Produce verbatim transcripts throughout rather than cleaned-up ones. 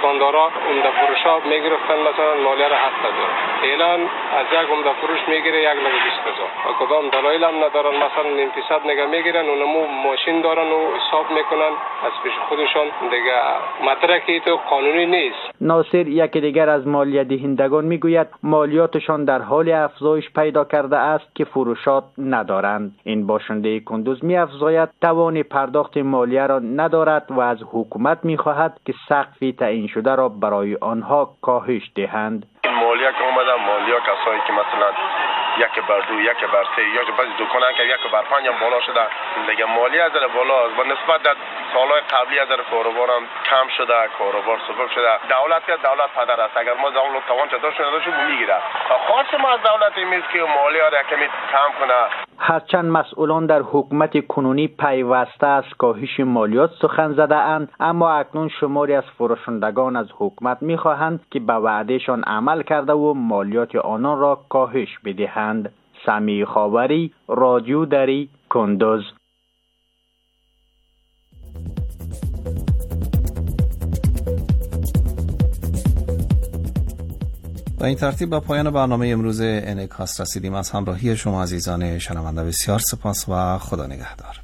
دکاندارا عمده فروشا میگرفتن مثلا مالیه را هفت هزار، الان از یک عمده فروش میگیره یک لک بیست هزار و کدام دلایل هم ندارن. مثلا نیم فیصد نگه میگیرن، اونمو ماشین دارن و حساب میکنن از پیش خودشان، دیگه مطرحی تو قانونی نیست. ناصر یکی دیگر از مالیه دهندگان میگوید مالیاتشان در حال افزایش پیدا کرده است که فروشات ندارند. این باشنده کندوز می‌افزاید توان پرداخت مالیه را ندارد و از حکومت می‌خواهد که سقف تعیین شده را برای آنها کاهش دهند. این مالیه که اومده مالیه کسایی که مثلا یک بر دو، یک بر سه، یا بعضی دکانا که یک بر پنج هم بالا شده، دیگه مالیه از بالا است و نسبت در سالهای قبلی از کاروبار هم کم شده، کاروبار سبک شده. دولت که دولت پدر است، اگر ما دولت توان چه داشت نداشت میگیره. خاص ما از دولت این که مالیه را کمی کم کنه. هرچند مسئولان در حکومت کنونی پیوسته از کاهش مالیات سخن زده اند، اما اکنون شماری از فروشندگان از حکومت می‌خواهند که به وعدهشان عمل کرده و مالیات آنان را کاهش بدهند. سمیع خاوری، رادیو دری، کندوز. و این ترتیب به پایان برنامه امروز انعکاس رسیدیم. از همراهی شما عزیزان شنونده بسیار سپاس و خدا نگهدار.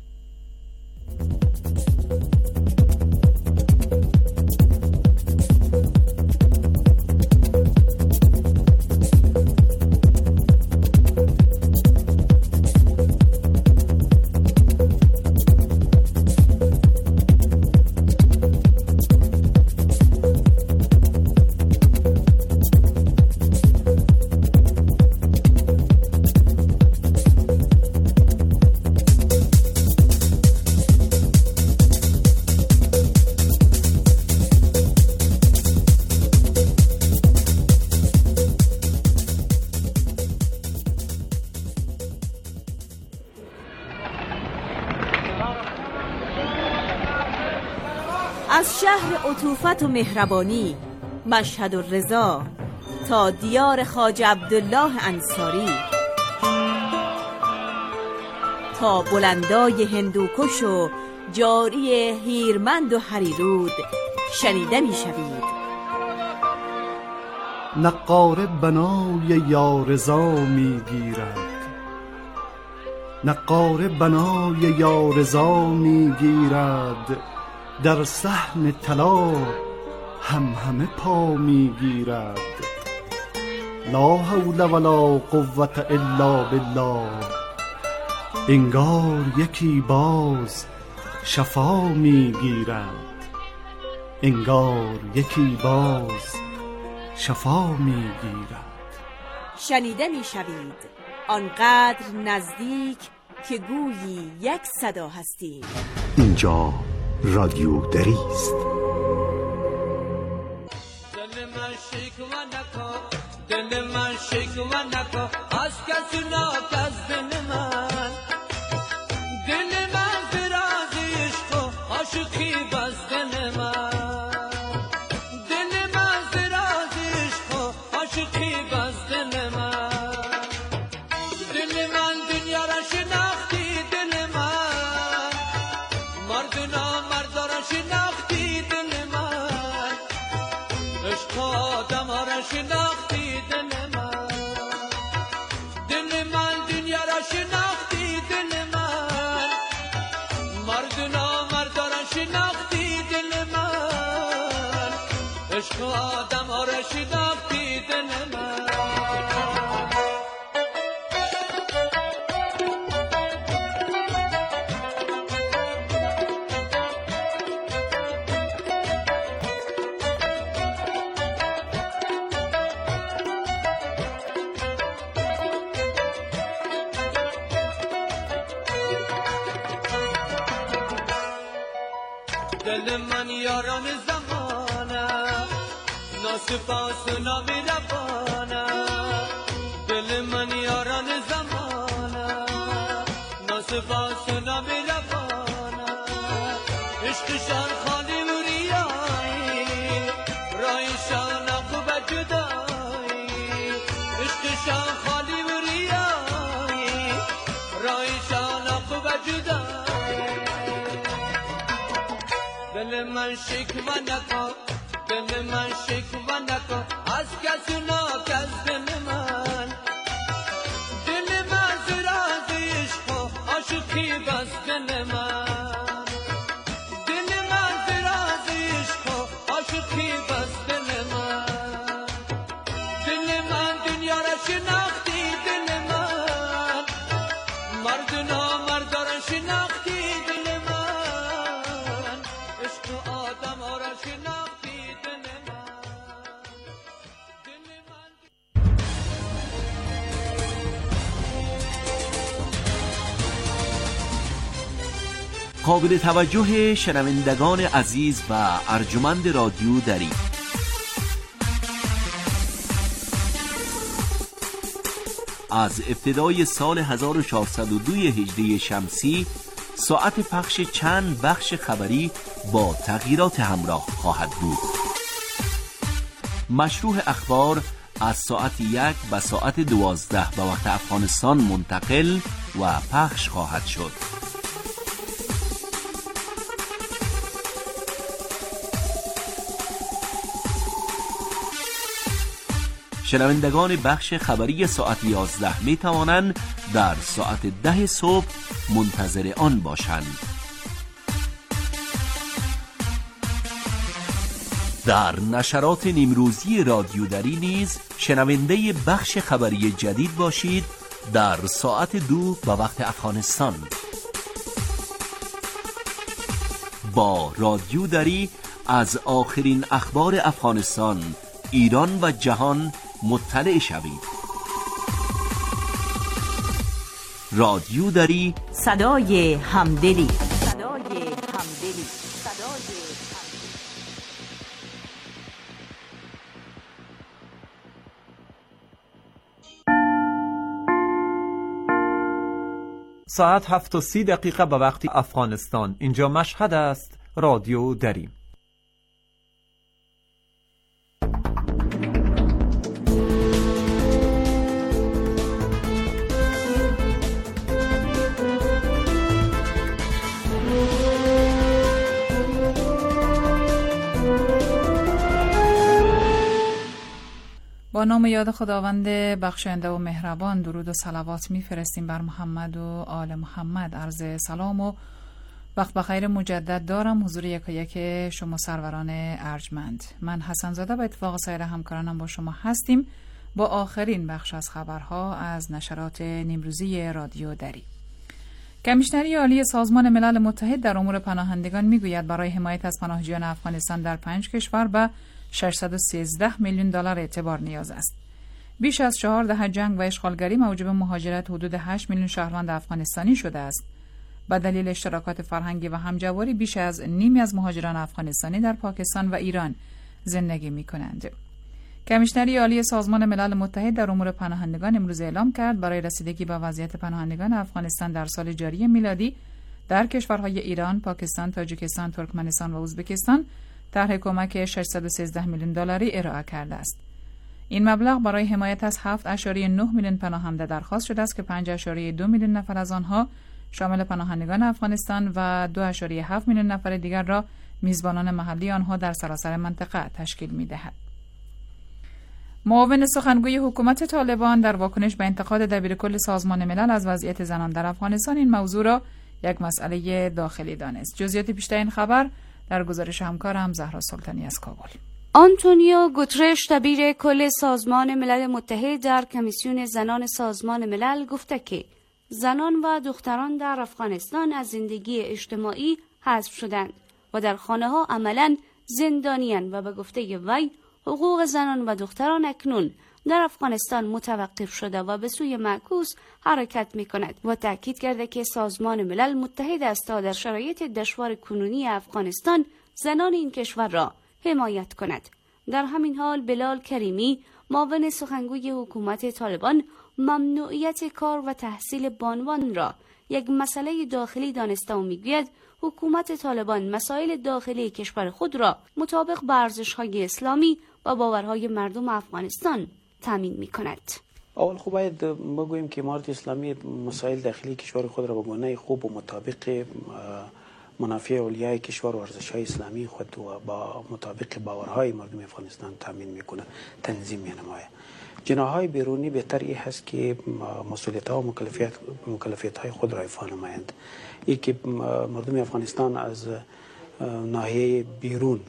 از شهر عطوفت و مهربانی مشهد و رضا تا دیار خواجه عبدالله انصاری، تا بلندای هندوکش و جاری هیرمند و هریرود شنیده می شوید. نقاره بنای یارضا می گیرد، نقاره بنای یارضا می گیرد، در صحن طلا هم همه پا می گیرد. لا حول ولا قوة الا بالله، انگار یکی باز شفا می گیرد، انگار یکی باز شفا می گیرد. شنیده می شوید آنقدر نزدیک که گویی یک صدا هستید. اینجا رادیو دری است. دل من شکوه نکن، دل من شکوه نکن از کسی ناک از دل من، دل من فراز عشق و عاشقی بس دل من، دل من فراز عشق و عاشقی بس دل من، دل من دنیا را شناختی دل من، مرد نامرد را شناختی دل من، عشق آدم را شناختی دل من، دل من دنیا را شناختی دل من، مرد نامرد را شناختی دل من، عشق آدم را شناختی دل من. دل من یاران زمانه ناسپاس و نامهربانه، دل من یاران زمانه ناسپاس و نامهربانه، عشقشان خالی و ریایی رایشان عقب جدایی، عشقشان خالی و ریایی رایشان عقب جدایی. دل من شکوه نکن، من شکوه نکن از کسی ناک از دل من دل من زیر از عشق و عاشقی بس دل من دل من زیر از عشق و عاشقی بس دل من دل من دنیا را شناختی دل من مرد و نامرد را شناختی دل من عشق آدم ها را شناختی دل من دل من قابل توجه شنوندگان عزیز و ارجمند رادیو دری، از ابتدای سال هزار و چهارصد و دو هجری شمسی ساعت پخش چند بخش خبری با تغییرات همراه خواهد بود. مشروع اخبار از ساعت یک به ساعت دوازده به وقت افغانستان منتقل و پخش خواهد شد. شنوندگان بخش خبری ساعت یازده می توانند در ساعت ده صبح منتظر آن باشند. در نشرات نیمروزی رادیو دری نیز شنونده بخش خبری جدید باشید در ساعت دو به وقت افغانستان. با رادیو دری از آخرین اخبار افغانستان، ایران و جهان مطلع شوید. رادیو دری، صدای همدلی. صدای همدلی. صدای ساعت هفت و سی دقیقه به وقت افغانستان. اینجا مشهد است. رادیو دری. با نام یاد خداوند بخشنده و مهربان درود و صلوات میفرستیم بر محمد و آل محمد. عرض سلام و وقت بخیر مجدد دارم حضور یکایک شما سروران ارجمند. من حسن زاده به اتفاق سایر همکارانم با شما هستیم با آخرین بخش از خبرها از نشرات نیمروزی رادیو دری. کمیشنری عالی سازمان ملل متحد در امور پناهندگان میگوید برای حمایت از پناهجویان افغانستان در پنج کشور به ششصد و سیزده میلیون دلار اعتبار نیاز است. بیش از چهار دهه جنگ و اشغالگری موجب مهاجرت حدود هشت میلیون شهروند افغانستانی شده است. به دلیل اشتراکات فرهنگی و همجواری بیش از نیمی از مهاجران افغانستانی در پاکستان و ایران زندگی می‌کنند. کمیشنری عالی سازمان ملل متحد در امور پناهندگان امروز اعلام کرد برای رسیدگی به وضعیت پناهندگان افغانستان در سال جاری میلادی در کشورهای ایران، پاکستان، تاجیکستان، ترکمنستان و ازبکستان طرح کمک ششصد و سیزده میلیون دلاری ارائه کرده است. این مبلغ برای حمایت از هفت ممیز نه میلیون پناهنده درخواست شده است که پنج ممیز دو میلیون نفر از آنها شامل پناهندگان افغانستان و دو ممیز هفت میلیون نفر دیگر را میزبانان محلی آنها در سراسر منطقه تشکیل می‌دهد. معاون سخنگوی حکومت طالبان در واکنش به انتقاد دبیرکل سازمان ملل از وضعیت زنان در افغانستان این موضوع را یک مسئله داخلی دانست. جزئیات بیشتر این خبر در گزارش همکارم زهرا سلطانی از کابل. آنتونیو گوترش دبیر کل سازمان ملل متحد در کمیسیون زنان سازمان ملل گفته که زنان و دختران در افغانستان از زندگی اجتماعی حذف شدند و در خانه ها عملاً زندانیان و به گفته وی حقوق زنان و دختران اکنون در افغانستان متوقف شده و به سوی معکوس حرکت می کند و تأکید کرده که سازمان ملل متحد است تا در شرایط دشوار کنونی افغانستان زنان این کشور را حمایت کند. در همین حال بلال کریمی معاون سخنگوی حکومت طالبان ممنوعیت کار و تحصیل بانوان را یک مسئله داخلی دانسته و میگوید حکومت طالبان مسائل داخلی کشور خود را مطابق با ارزش‌های اسلامی و باورهای مردم افغانستان تامین می‌کند. اول خوب باید بگوییم که امارت اسلامی مسائل داخلی کشور خود را به گونه خوب و مطابق منافع اولیای کشور و ارزش‌های اسلامی خود و با مطابق باورهای مردم افغانستان تامین میکنه، تنظیم می‌نماید. جناح‌های بیرونی بهتر این هست که مسئولیت‌ها و مکلفیت مکلفیت‌های خود را ایفا نمایند. این که مردم افغانستان از ناحیه بیرون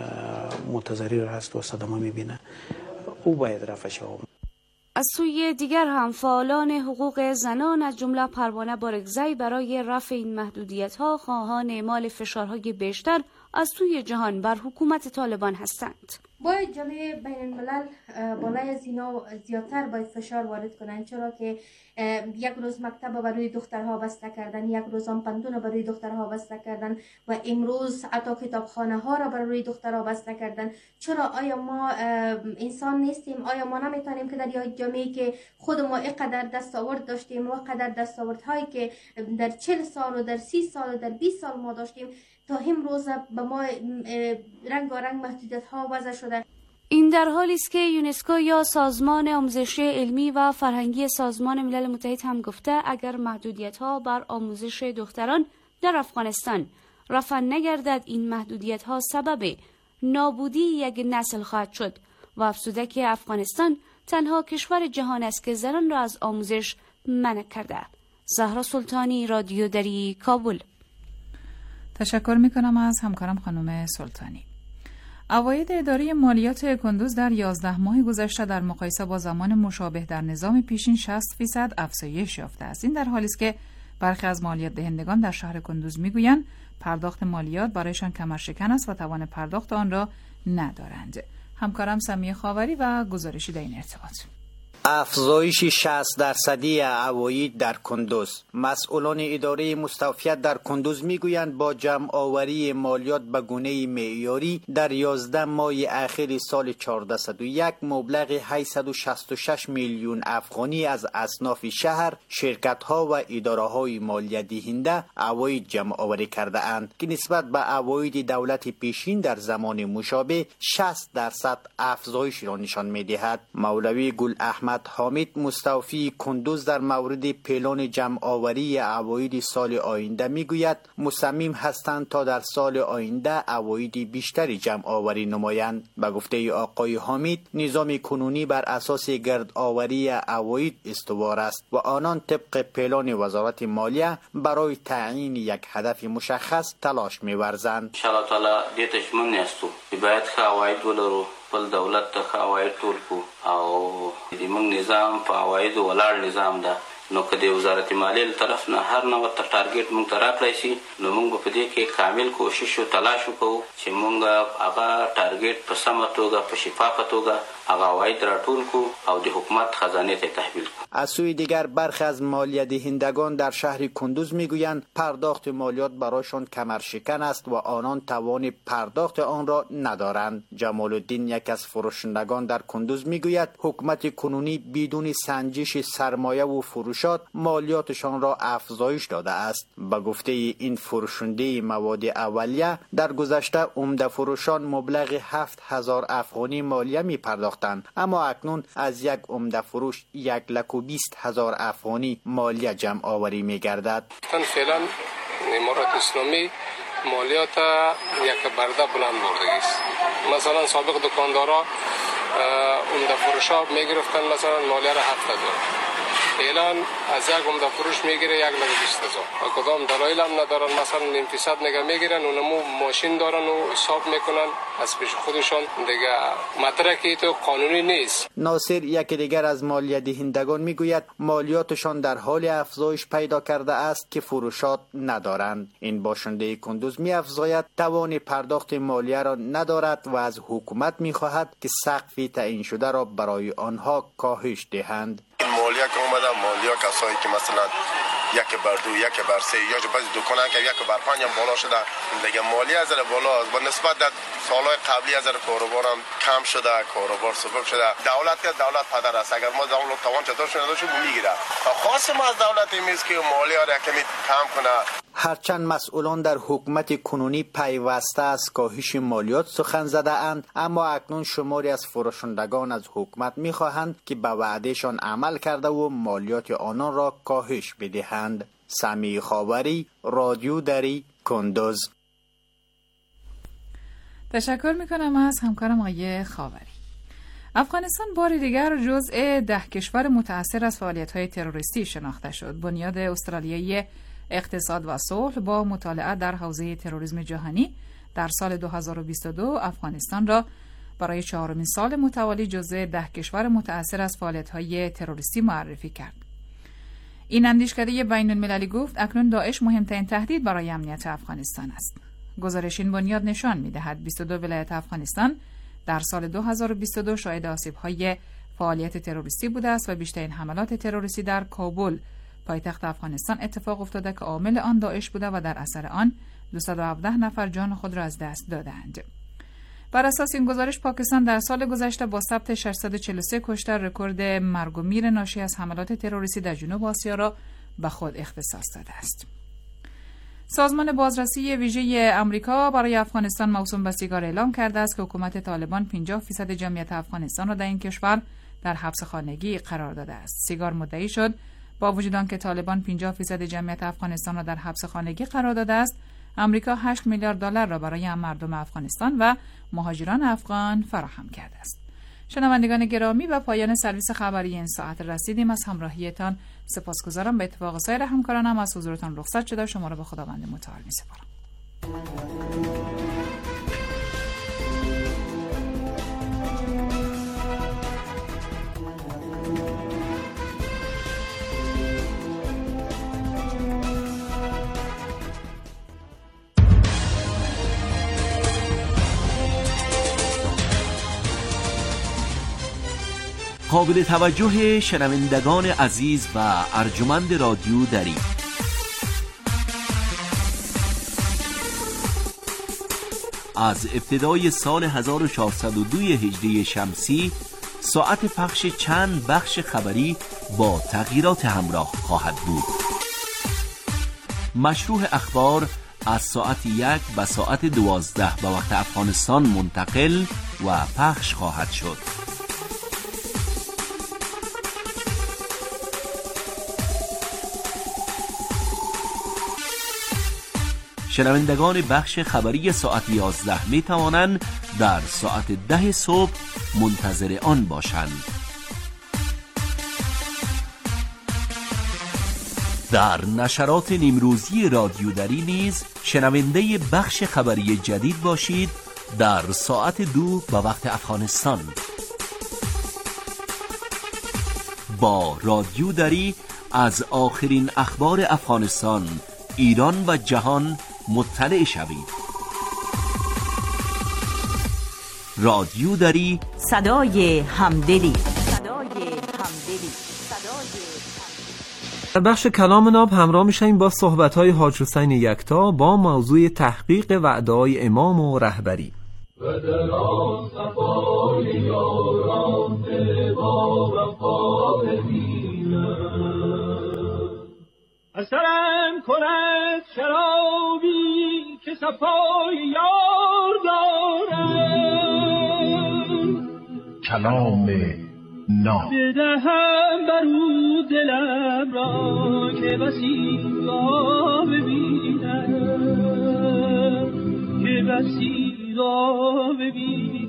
متضرر هست و صدمه می‌بینه، او باید رفع شود. از سوی دیگر هم فعالان حقوق زنان از جمله پروانه بارگزی برای رفع این محدودیت‌ها خواهان اعمال فشارهای بیشتر از سوی جهان بر حکومت طالبان هستند. باید جامعه بین الملل بالای از اینا زیادتر باید فشار وارد کنند، چرا که یک روز مکتب برای دخترها بسته کردن، یک روز هم پندون برای دخترها بسته کردن و امروز حتی کتابخانه ها را برای دخترها بسته کردن. چرا آیا ما انسان نیستیم؟ آیا ما نمیتونیم که در یک جامعه که خود ما اینقدر دستاورد داشتیم و قدر دستاوردهایی که در چهل سال و در سی سال و در بیست سال ما داشتیم تا امروز به ما رنگ و رنگ محدودیت ها وضع شده؟ این در حالی است که یونسکو یا سازمان آموزش علمی و فرهنگی سازمان ملل متحد هم گفته اگر محدودیت ها بر آموزش دختران در افغانستان رفع نگردد، این محدودیت ها سبب نابودی یک نسل خواهد شد و افزوده که افغانستان تنها کشور جهان است که زنان را از آموزش منع کرده. زهرا سلطانی، رادیو دری، کابل. تشکر میکنم از همکارم خانم سلطانی. عواید اداره مالیات کندوز در یازده ماه گذشته در مقایسه با زمان مشابه در نظام پیشین شصت فیصد افزایش یافته است. این در حالی است که برخی از مالیات دهندگان در شهر کندوز میگویند پرداخت مالیات برایشان کمرشکن است و توان پرداخت آن را ندارند. همکارم سمیه خاوری و گزارشی در این ارتباط. افزایش شصت درصدی عواید در کندوز. مسئولان اداره مستوفیت در کندوز میگویند با جمع آوری مالیات به گونه معیاری در یازده ماه اخیر سال چهارصد و یک مبلغ هشتصد و شصت و شش میلیون افغانی از اصناف شهر، شرکت‌ها و اداره‌های مالیات دهنده عواید جمع آوری کرده اند که نسبت به عواید دولت پیشین در زمان مشابه شصت درصد افزایش را نشان می‌دهد. مولوی گل احمد حامد مستوفی کندوز در مورد پلان جمع آوری عواید سال آینده میگوید مصمم هستند تا در سال آینده عواید بیشتری جمع آوری نمایند. به گفته آقای حامد نظام کنونی بر اساس گرد آوری عواید استوار است و آنان طبق پلان وزارت مالیه برای تعیین یک هدف مشخص تلاش می‌ورزند. ان شاء الله تعالی دیتش من نیستو باید عواید ولرو بل دولت ته عواید ټول کو او د موږ نظام په عواید ولاړ نظام ده، نو که د وزارت مالیې له طرف نه هر نوع ته ټارګټ موږ ته راکړی شي نو موږ په دې کې کامل کوشش او تلاش وکړو چې موږ هغه ټارګټ په سمه توګه په شفافه توګه هغه عواید راټول کړو او د حکومت خزانه ته تحویل کړو. از سوی دیگر برخی از مالیات دهندگان در شهر کندوز میگویند پرداخت مالیات برایشان کمرشکن است و آنان توان پرداخت آن را ندارند. جمال الدین یک از فروشندگان در کندوز میگوید حکومت کنونی بدون سنجش سرمایه و فروشات مالیاتشان را افزایش داده است. به گفته این فروشنده مواد اولیه در گذشته عمده فروشان مبلغ هفت هزار افغانی مالیه می پرداختند، اما اکنون از یک عمده فروش یک لک و بیست هزار افغانی مالیه جمع آوری می گردد. فعلا امارات اسلامی مالیات یک برده بلند برده است. مثلا سابق دکاندارا عمده فروشا می گرفتن مثلا مالیه را هفت هزار، الان از یک عمده فروش میگیره یک لک بیست هزار و کدام دلایل هم ندارن، مثلا نیم فیصد نگه میگیرن و نمو ماشین دارن و حساب میکنن از پیش خودشان، دیگه مطرحی تو قانونی نیست. ناصر یک دیگر از مالیات دهندگان میگوید مالیاتشان در حال افزایش پیدا کرده است که فروشات ندارند. این باشنده کندوز میافزاید توان پرداخت مالیه را ندارد و از حکومت میخواهد که سقف تعیین شده را برای آنها کاهش دهند. مالیه که اومده مالیه کسایی که مثلا یک بر دو یک بر سه یا بعضی دکان‌ها که یک بر پنج هم بالا شده، دیگه مالیه از بالا است و نسبت در سالهای قبلی از کاروبار هم کم شده، کاروبار سبک شده. دولت که دولت پدر است، اگر ما دولت توان چطور شده داشت میگیره. خاص ما از دولت میست که مالیه را کمی کم کنه. هرچند مسئولان در حکومت کنونی پیوسته از کاهش مالیات سخن زده اند، اما اکنون شماری از فروشندگان از حکومت میخواهند که به وعدهشان عمل کرده و مالیات آنان را کاهش بدهند. سمیع خاوری، رادیو دری، کندوز. تشکر میکنم از همکارم آقای خاوری. افغانستان بار دیگر جزء ده کشور متأثر از فعالیت‌های تروریستی شناخته شد. بنیاد استرالیایی اقتصاد و صلح با مطالعه در حوزه تروریسم جهانی در سال دو هزار و بیست و دو افغانستان را برای چهارمین سال متوالی جزء ده کشور متأثر از فعالیت‌های تروریستی معرفی کرد. این اندیشکده بین المللی گفت اکنون داعش مهمترین تهدید برای امنیت افغانستان است. گزارش این بنیاد نشان می‌دهد بیست و دو ولایت افغانستان در سال دو هزار و بیست و دو شاهد آسیب‌های فعالیت تروریستی بوده است و بیشترین حملات تروریستی در کابل پایتخت افغانستان اتفاق افتاده که عامل آن داعش بوده و در اثر آن دویست و هفده نفر جان خود را از دست دادند. بر اساس این گزارش پاکستان در سال گذشته با ثبت ششصد و چهل و سه کشته رکورد مرگ و میر ناشی از حملات تروریستی در جنوب آسیا را به خود اختصاص داده است. سازمان بازرسی ویژه آمریکا برای افغانستان موسوم به سیگار اعلام کرده است که حکومت طالبان پنجاه فیصد جمعیت افغانستان را در این کشور در حبس خانگی قرار داده است. سیگار مدعی شد با وجود آنکه طالبان پنجاه فیصد جمعیت افغانستان را در حبس خانگی قرار داده است، آمریکا هشت میلیارد دلار را برای مردم افغانستان و مهاجران افغان فراهم کرده است. شنوندگان گرامی، به پایان سرویس خبری این ساعت رسیدیم. از همراهیتان سپاسگزارم. به اتفاق سایر همکارانم از حضورتان رخصت شده. شما را به خداوند متعال می‌سپارم. قابل توجه شنوندگان عزیز و ارجمند رادیو دری، از ابتدای سال هزار و چهارصد و دو هجری شمسی ساعت پخش چند بخش خبری با تغییرات همراه خواهد بود. مشروع اخبار از ساعت یک به ساعت دوازده به وقت افغانستان منتقل و پخش خواهد شد. شنوندگان بخش خبری ساعت یازده می توانند در ساعت ده صبح منتظر آن باشند. در نشرات نیمروزی رادیو دری نیز شنونده بخش خبری جدید باشید در ساعت دو به وقت افغانستان. با رادیو دری از آخرین اخبار افغانستان، ایران و جهان مطلع شوید. رادیو دری، صدای همدلی. در بخش کلام ناب همراه میشیم با صحبت‌های حاج حسین یکتا با موضوع تحقیق وعده‌های امام و رهبری. و در آن صفای یاران دل با وفا ببینم، اثرم کند شرابی که صفای یار دارم، کلام ناب بدهم برو دلم را که بسی را ببینم، که بسی را ببینم.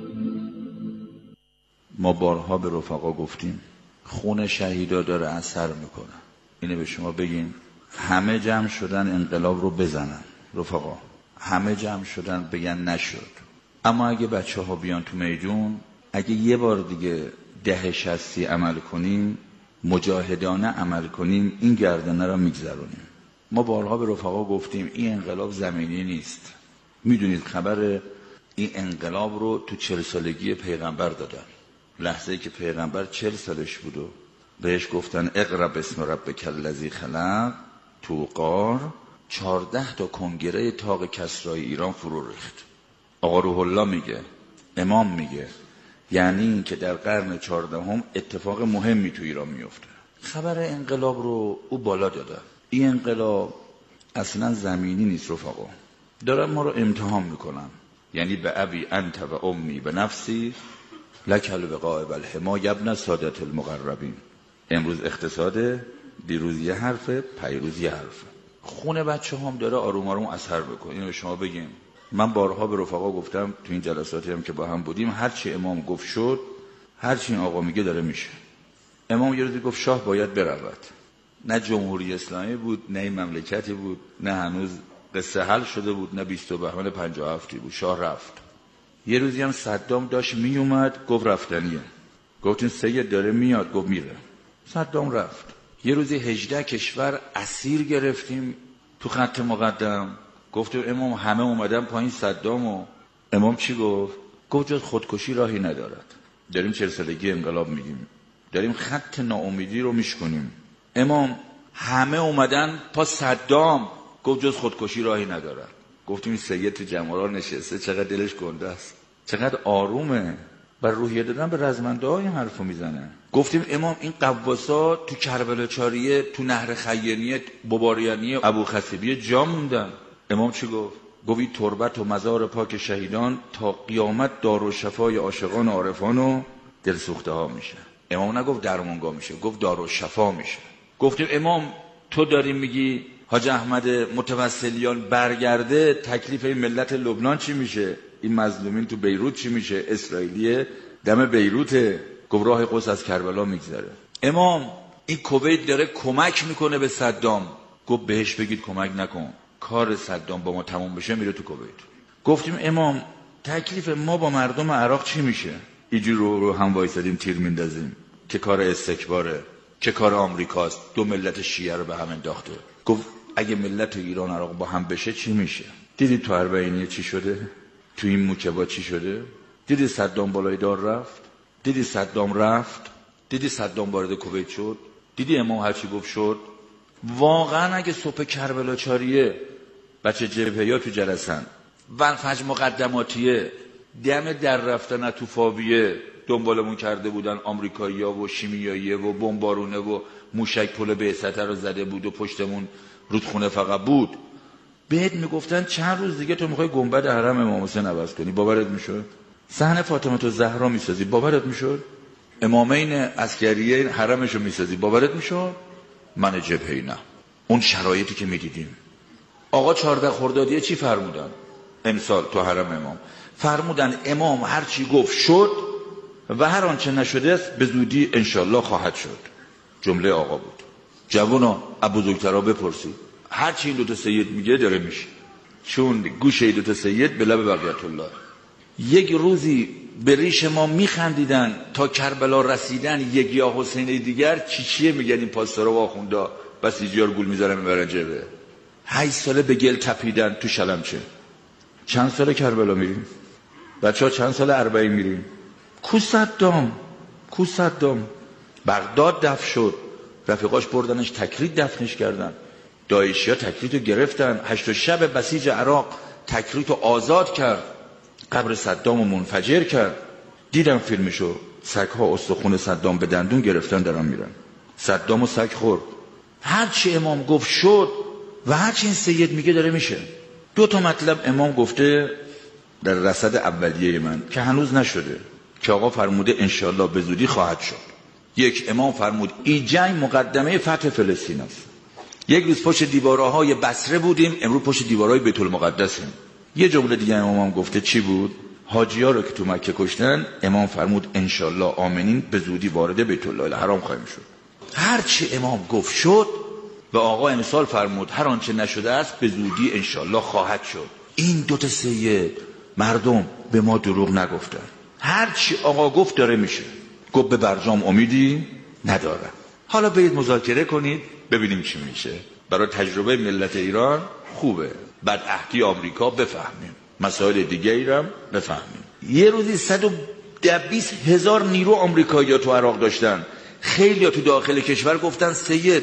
ما بارها به رفقا گفتیم خون شهیدا داره اثر میکنه. اینه به شما بگین همه جمع شدن انقلاب رو بزنن، رفقا همه جمع شدن بگن نشد. اما اگه بچه ها بیان تو میدون، اگه یه بار دیگه ده شستی عمل کنیم، مجاهدانه عمل کنیم، این گردنه را میگذرونیم. ما بارها به رفقا گفتیم این انقلاب زمینی نیست. میدونید خبر این انقلاب رو تو چل سالگی پیغمبر دادن. لحظه‌ای که پیغمبر چل سالش بود و بهش گفتن اقرا باسم ربک الذی خلق، تو غار چهارده تا کنگره تاق کسرای ایران فرو ریخت. آقا روح الله میگه، امام میگه، یعنی این که در قرن چهاردهم اتفاق مهمی تو ایران میفته. خبر انقلاب رو او بالا داده. این انقلاب اصلا زمینی نیست رفقا، دارن ما رو امتحان میکنن. یعنی به ابی انت و امی به نفسی لک الوقاء والحما ابن سادت المقربین. امروز اقتصاده، دیروز یه حرفه، پیروز یه حرفه. خونه بچه هم داره آروم آروم اثر بکنه. اینو به شما بگیم. من بارها به رفقا گفتم تو این جلساتی هم که با هم بودیم، هرچی امام گفت شد، هرچی این آقا میگه داره میشه. امام یه روزی گفت شاه باید برود. نه جمهوری اسلامی بود، نه این مملکتی بود، نه هنوز قصه حل شده بود، نه بیست بهمن پنجاه و هفت بود. شاه رفت. یه روزی هم صدام داشت می اومد، گفت رفتنیه. گفتین سید داره میاد، گفت میره. صدام رفت. یه روزی هجده کشور اسیر گرفتیم تو خط مقدم. گفتیم امام همه اومدن پایین صدامو. امام چی گفت؟ گفت جز خودکشی راهی ندارد. داریم چهل سالگی انقلاب میگیم، داریم خط ناامیدی رو میشکنیم. امام همه اومدن پا صدام، گفت جز خودکشی راهی ندارد. گفتیم این سید تو جمهورا نشسته، چقدر دلش گنده است، چقدر آرومه، بر روحیه دادن به رزمنده ها این حرفو میزنه. گفتیم امام این قواسا تو کربلا چاریه، تو نهر خیریه، بباریانیه، ابو خصیبیه جا موندن. امام چی گفت؟ گفت این تربت و مزار پاک شهیدان تا قیامت دارالشفای عاشقان و عارفان و دلسوخته ها میشه. امام نگفت درمانگاه میشه، گفت دارالشفا میشه. گفتیم امام تو داری میگی حاج احمد متوسلیان برگرده، تکلیف این ملت لبنان چی میشه؟ این مظلومین تو بیروت چی میشه؟ اسرائیلیه دم بیروته. گفت راه قدس از کربلا میگذره. امام این کویت داره کمک میکنه به صدام. گفت بهش بگید کمک نکن، کار صدام با ما تموم بشه میره تو کویت. گفتیم امام تکلیف ما با مردم عراق چی میشه؟ اینجور رو, رو هم وایسادیم تیر میندازیم که کار استکباره، که کار آمریکاست، دو ملت شیعه رو به هم انداخته. گفت اگه ملت ایران عراق با هم بشه چی میشه؟ دیدی تو اربعینیه چی شده؟ تو این موکبا چی شده؟ دیدی صدام بالای دار رفت؟ دیدی صدام رفت؟ دیدی صدام وارد کویت شد؟ دیدی امام هرچی گفت شد؟ واقعا اگه صبح کربلا چاریه بچه جبهه‌ها تو جلسن و فجر مقدماتیه دم در رفتن تو فاویه دنبالمون کرده بودن آمریکایی‌ها و شیمیاییه و بمبارونه و موشک پل بعثت رو زده بود و پشتمون رودخونه فقط بود، بهت میگفتن چند روز دیگه تو میخوای گنبد حرم امام حسین عوض کنی، باورت میشد؟ صحن فاطمه الزهرا میسازی، باورت میشد؟ امامین عسکریه حرمشو میسازی، باورت میشد؟ من جبهه‌ای نه. اون شرایطی که میدیدیم. آقا چهارده خردادیه چی فرمودن؟ امسال تو حرم امام فرمودن امام هر چی گفت شد و هر آنچه نشده است به زودی انشالله خواهد شد. جمله آقا بود. جوانا ابوزرگترا بپرسید، هر چی این دوتا سید میگه داره میشه، چون گوشه این دوتا سید به لب بقیت الله. یک روزی به ریش ما میخندیدن تا کربلا رسیدن یک یا حسین دیگر چی چیه میگن این پاسدارا و آخوندا بسیجیار گول میذارن میبرن جبه. هشت ساله به گل تپیدن تو شلمچه. چند ساله کربلا میریم؟ بچه ها چند ساله اربعین میریم؟ کو صدام؟ کو صدام؟ بغداد دفن شد، رفیقاش بردنش تکرید دفنش کردن، داعشی ها تکرید رو گرفتن، هشت شب بسیج عراق تکرید رو آزاد کرد، قبر صدام رو منفجر کرد. دیدم فیلمشو، سگ ها استخون صدام به دندون گرفتن دارن میرن. صدام و سگ خورد. هرچی امام گفت شد و هرچی این سید میگه داره میشه. دو تا مطلب امام گفته در رصد اولیه من که هنوز نشده، که آقا فرموده انشالله به زودی خواهد شد. یک، امام فرمود این جنگ مقدمه فتح فلسطین است. یک روز پشت دیوارهای بصره بودیم، امروز پشت دیوارهای بیت المقدسیم. یه جمله دیگه امام گفته چی بود؟ حاجی‌ها رو که تو مکه کشتن امام فرمود انشالله آمنین به زودی وارد بیت الله الحرام خواهیم شد. هر چی امام گفت شد و آقا امسال فرمود هر آنچه نشده است به زودی انشالله خواهد شد. این دوتا سید مردم به ما دروغ نگفتن. هر چی آقا گفت داره میشه. گفت به برجام امیدی نداره. حالا برید مذاکره کنید ببینیم چی میشه. برای تجربه ملت ایران خوبه. بعد عهدی آمریکا بفهمیم، مسائل دیگه ایران بفهمیم. یه روزی صد و بیست هزار نیرو آمریکایی‌ها تو عراق داشتن. خیلی ها تو داخل کشور گفتن سید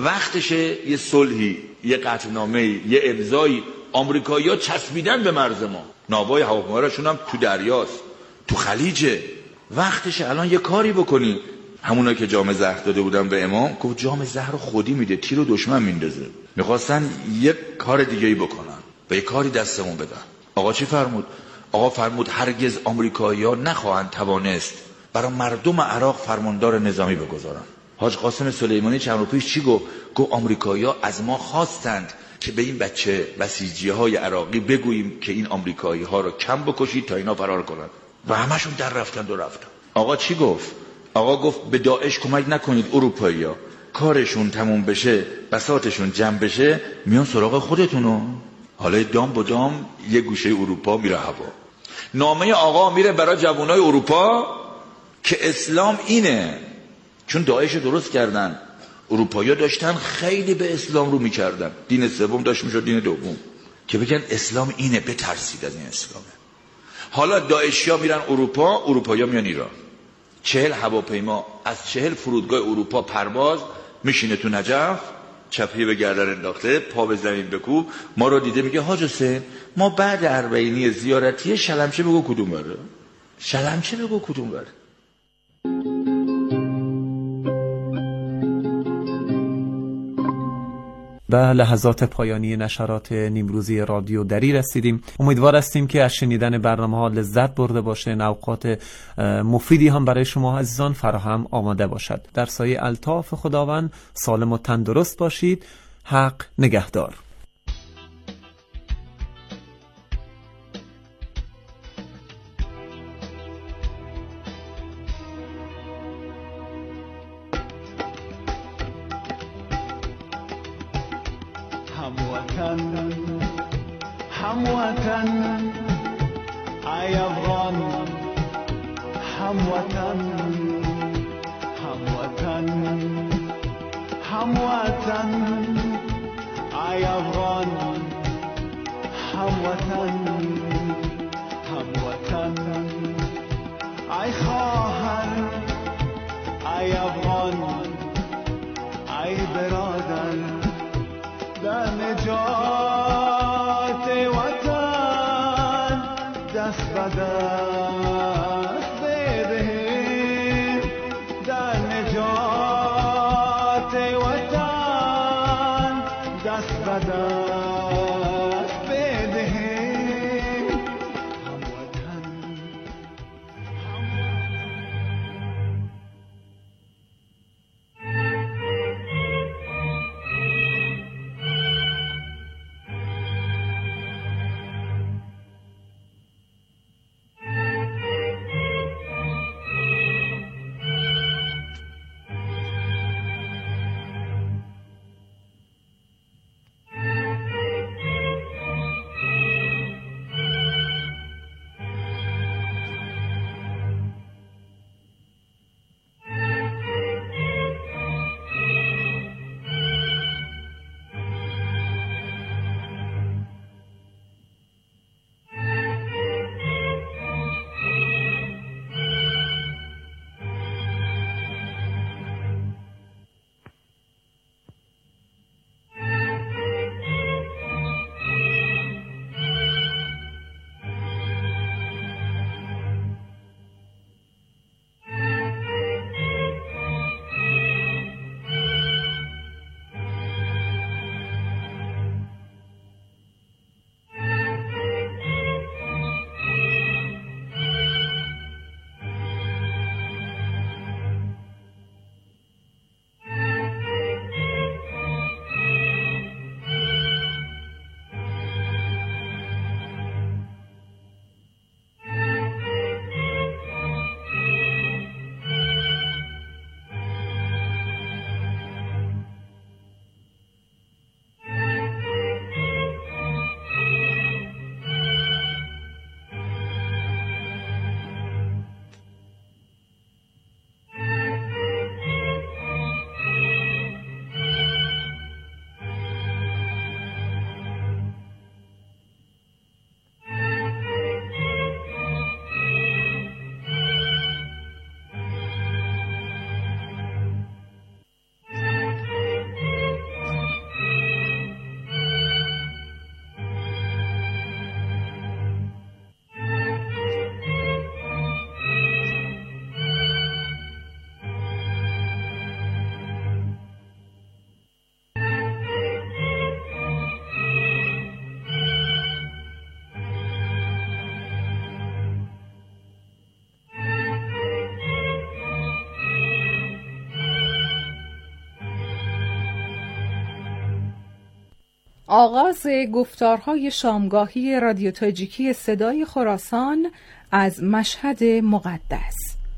وقتشه یه صلحی، یه قطعنامه‌ای، یه امضایی. آمریکایی‌ها چسبیدن به مرز ما. ناوای هواپیمایشون هم تو دریاست، تو خلیجه. وقتشه الان یه کاری بکنی. همونا که جام زهر داده بودن به امام گفت جام زهر رو خودی میده، تیر و دشمن میندازه. میخواستن یک کار دیگه‌ای بکنن و یک کاری دستمون بدن. آقا چی فرمود؟ آقا فرمود هرگز آمریکایی‌ها نخواهند توانست برای مردم عراق فرماندار نظامی بگذارن. حاج قاسم سلیمانی چند روز پیش چی گفت؟ گفت آمریکایی‌ها از ما خواستند که به این بچه بسیجی‌های عراقی بگوییم که این آمریکایی‌ها رو کم بکشید تا اینا فرار کنن و همشون در رفتن و رفتن. آقا چی گفت؟ آقا گفت به داعش کمک نکنید اروپایی‌ها، کارشون تموم بشه، بساطشون جمع بشه، میان سراغ خودتونو. حالا دام با دام یه گوشه اروپا میره هوا. نامه آقا میره برای جوانای اروپا که اسلام اینه، چون داعش درست کردن، اروپایی‌ها داشتن خیلی به اسلام رو میکردن، دین سوم داشت میشد دین دوم، که بگن اسلام اینه، بترسید از این اسلامه. حالا داعشی‌ها میرن اروپا، اروپایی‌ها میان ایران. چهل هواپیما از چهل فرودگاه اروپا پرواز میشینه تو نجف، چپی به گردن انداخته، پا به زمین بکوب، ما رو دیده میگه حاج حسین ما بعد اربعینی زیارتی شلمچه بگو کدوم بره، شلمچه بگو کدوم بره. به لحظات پایانی نشرات نیمروزی رادیو دری رسیدیم. امیدوار هستیم که از شنیدن برنامه ها لذت برده باشین، اوقات مفیدی هم برای شما عزیزان فراهم آماده باشد. در سایه الطاف خداوند سالم و تندرست باشید. حق نگهدار. هموطن ای افغان، هموطن هموطن هموطن ای افغان، هموطن هموطن ای خواهر ای افغان، ای برادر در نجات وطن دست به دست بدهیم، در نجات وطن دست به دست بدهیم. آغاز گفتارهای شامگاهی رادیو تاجیکی صدای خراسان از مشهد مقدس.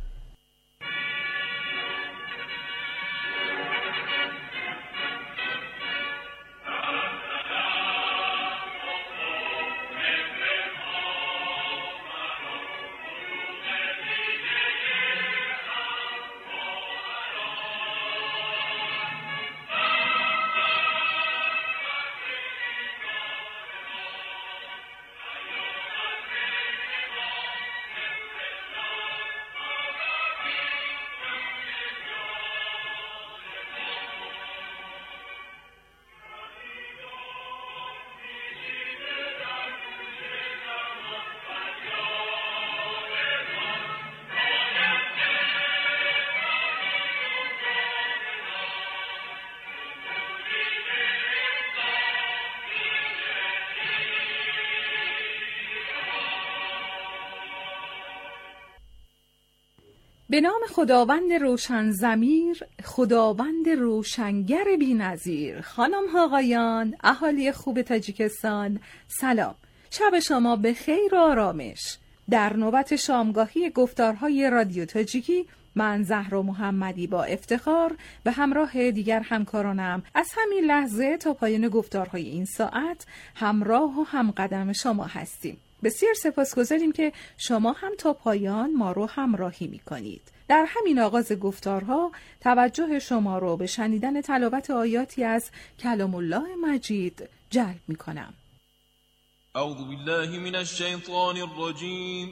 به نام خداوند روشن ضمیر، خداوند روشنگر بی‌نظیر. خانم ها آقایان، اهالی خوب تاجیکستان، سلام. شب شما به خیر و آرامش. در نوبت شامگاهی گفتارهای رادیو تاجیکی، من زهرا محمدی با افتخار به همراه دیگر همکارانم از همین لحظه تا پایان گفتارهای این ساعت همراه و همقدم شما هستیم. بسیار سپاسگزاریم که شما هم تا پایان ما رو همراهی می کنید. در همین آغاز گفتارها توجه شما رو به شنیدن تلاوت آیاتی از کلام الله مجید جلب می کنم. اعوذ بالله من الشیطان الرجیم.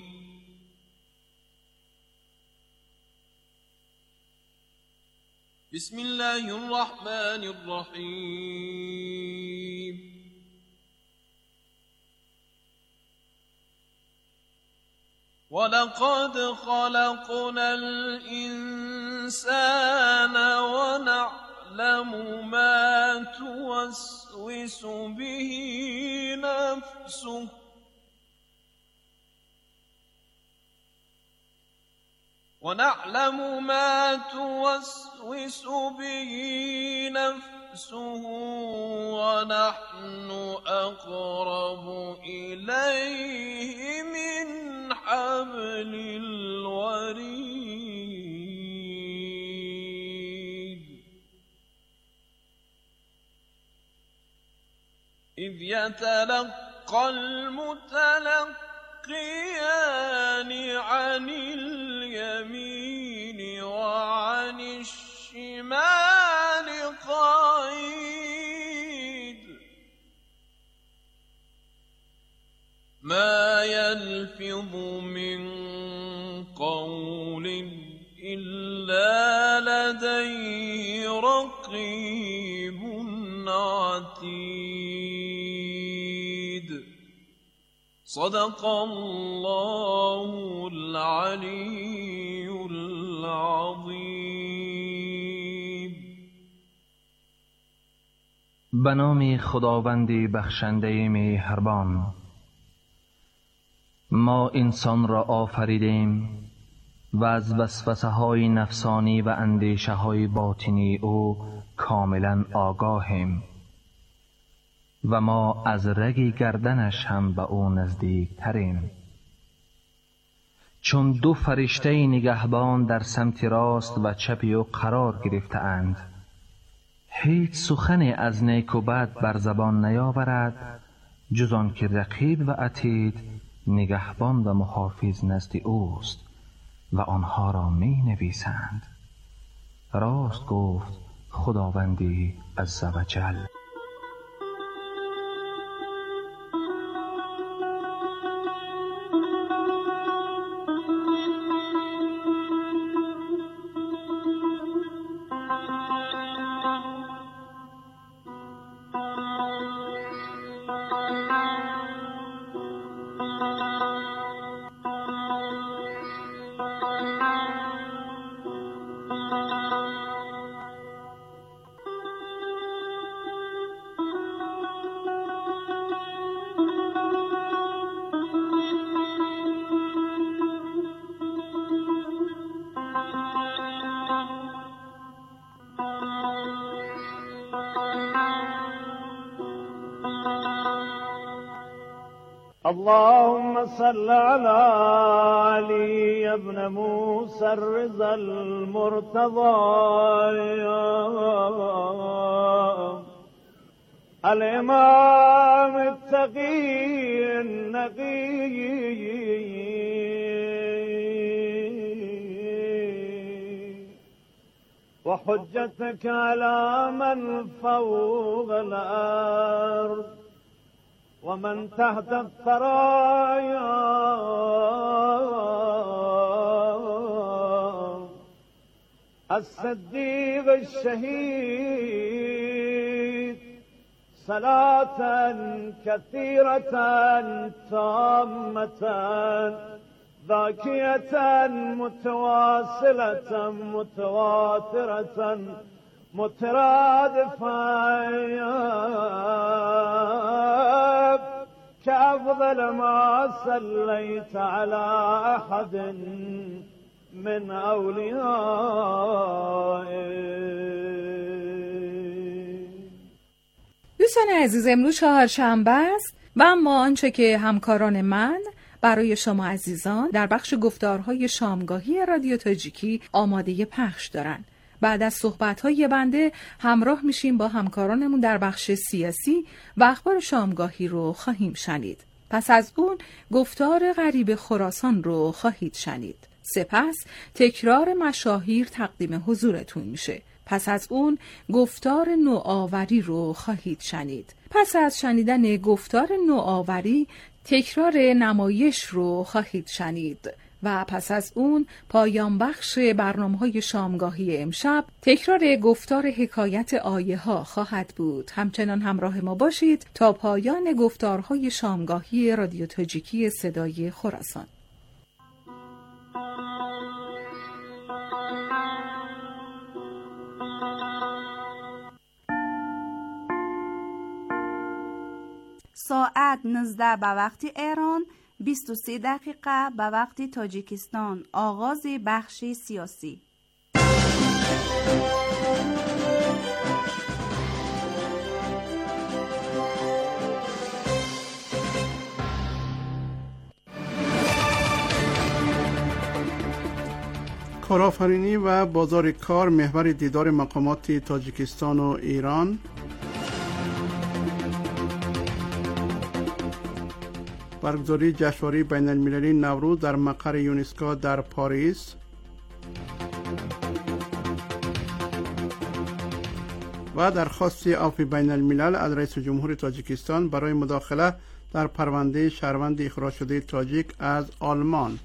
بسم الله الرحمن الرحیم. ولقد خلقنا الإنسان ونعلم ما توسوس به نفسه ونعلم ما توسوس به نفسه ونحن أقرب إليه من حبل الوريد إذ يتلقى المتلقيان عن اليمين وعن الشمال قعيد ما يلفظ من قول إلا لديه رقيب عتيد صدق الله العلي العظيم. به نام خداوند بخشنده مهربان. ما انسان را آفریدیم و از وسوسه های نفسانی و اندیشه های باطنی او کاملا آگاهیم و ما از رگ گردنش هم به او نزدیک تریم. چون دو فرشته نگهبان در سمت راست و چپ او قرار گرفته اند، هیچ سخن از نیک و بد بر زبان نیاورد جز آن که رقیب و عتید نگهبان و محافظ نزد اوست و آنها را می نویسند. راست گفت خداوندی عزوجل. اللهم صل على علي ابن موسى الرضا المرتضى الإمام التقي النقي وحجتك على من فوق الأرض ومن تحت الثرايا الصديق الشهيد صلاة كثيرة تامة ذاكية متواصلة متواترة مترادفة كأفضل ما صليت على أحد من أوليائك. دوستان عزیز، امروز چهارشنبه است و اما آنچه که همکاران من برای شما عزیزان در بخش گفتارهای شامگاهی رادیو تاجیکی آماده پخش دارند. بعد از صحبت‌های بنده همراه میشیم با همکارانمون در بخش سیاسی و اخبار شامگاهی رو خواهیم شنید. پس از اون گفتار غریب خراسان رو خواهید شنید. سپس تکرار مشاهیر تقدیم حضورتون میشه. پس از اون گفتار نوآوری رو خواهید شنید. پس از شنیدن گفتار نوآوری تکرار نمایش رو خواهید شنید و پس از اون پایان بخش برنامه‌های شامگاهی امشب تکرار گفتار حکایت آیه ها خواهد بود. همچنان همراه ما باشید تا پایان گفتارهای شامگاهی رادیو تاجیکی صدای خراسان. ساعت نوزده به وقت ایران، بیست و سه دقیقه به وقت تاجیکستان. آغاز بخش سیاسی. کارآفرینی و بازار کار محور دیدار مقامات تاجیکستان و ایران. برگزاری جشنواره بین المللی نوروز در مقر یونسکو در پاریس. و درخواست عفو بین الملل از رئیس جمهور تاجیکستان برای مداخله در پرونده شهروند اخراج شده تاجیک از آلمان.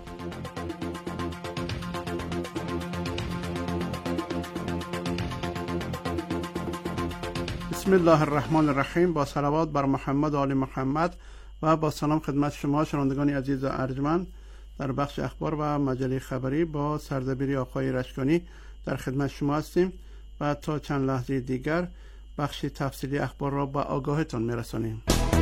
بسم الله الرحمن الرحیم. با صلوات بر محمد و آل محمد و با سلام خدمت شما شنوندگان عزیز و ارجمند. در بخش اخبار و مجله خبری با سردبیری آقای رشکانی در خدمت شما هستیم و تا چند لحظه دیگر بخش تفصیلی اخبار را به آگاهتان میرسانیم.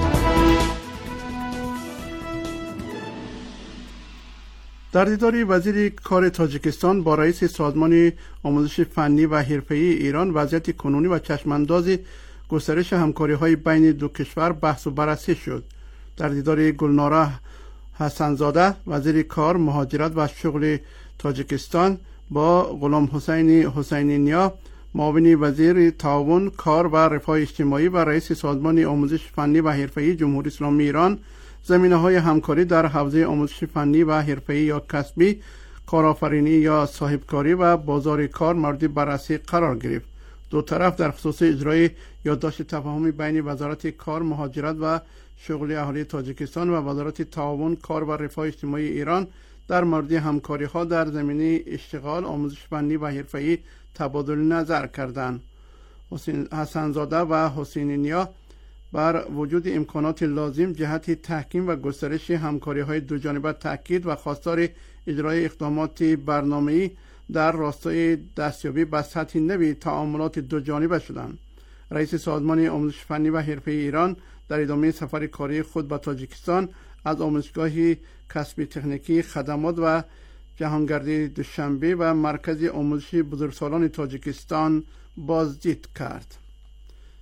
در دیداری وزیر کار تاجیکستان با رئیس سازمان آموزش فنی و حرفه‌ای ایران وضعیت کنونی و چشمانداز گسترش همکاری‌های بین دو کشور بحث و بررسی شد. در دیدار گلناره حسنزاده وزیر کار، مهاجرت و شغل تاجیکستان با غلام حسین حسینی نیا معاون وزیر تعاون کار و رفاه اجتماعی و رئیس سازمان آموزش فنی و حرفه‌ای جمهوری اسلامی ایران زمینه‌های همکاری در حوزه آموزش فنی و حرفه‌ای یا کسبی، کارآفرینی یا صاحبکاری و بازار کار مورد بررسی قرار گرفت. دو طرف در خصوص اجرای یادداشت تفاهمی بین وزارت کار، مهاجرت و شغل اهالی تاجیکستان و وزارت تعاون کار و رفاه اجتماعی ایران در مورد همکاری‌ها در زمینه اشتغال، آموزش فنی و حرفه‌ای تبادل نظر کردند. حسین حسنزاده و حسینی نیا بر وجود امکانات لازم جهت تحکیم و گسترش همکاری‌های دوجانبه تاکید و خواستار اجرای اقدامات برنامه‌ای در راستای دستیابی به سطح نوی تعاملات دوجانبه شدند. رئیس سازمان آموزش فنی و حرفه‌ای ایران در ادامه سفر کاری خود به تاجیکستان از آموزشگاه کسبی تکنیکی خدمات و جهانگردی دوشنبه و مرکز آموزشی بزرگسالان تاجیکستان بازدید کرد.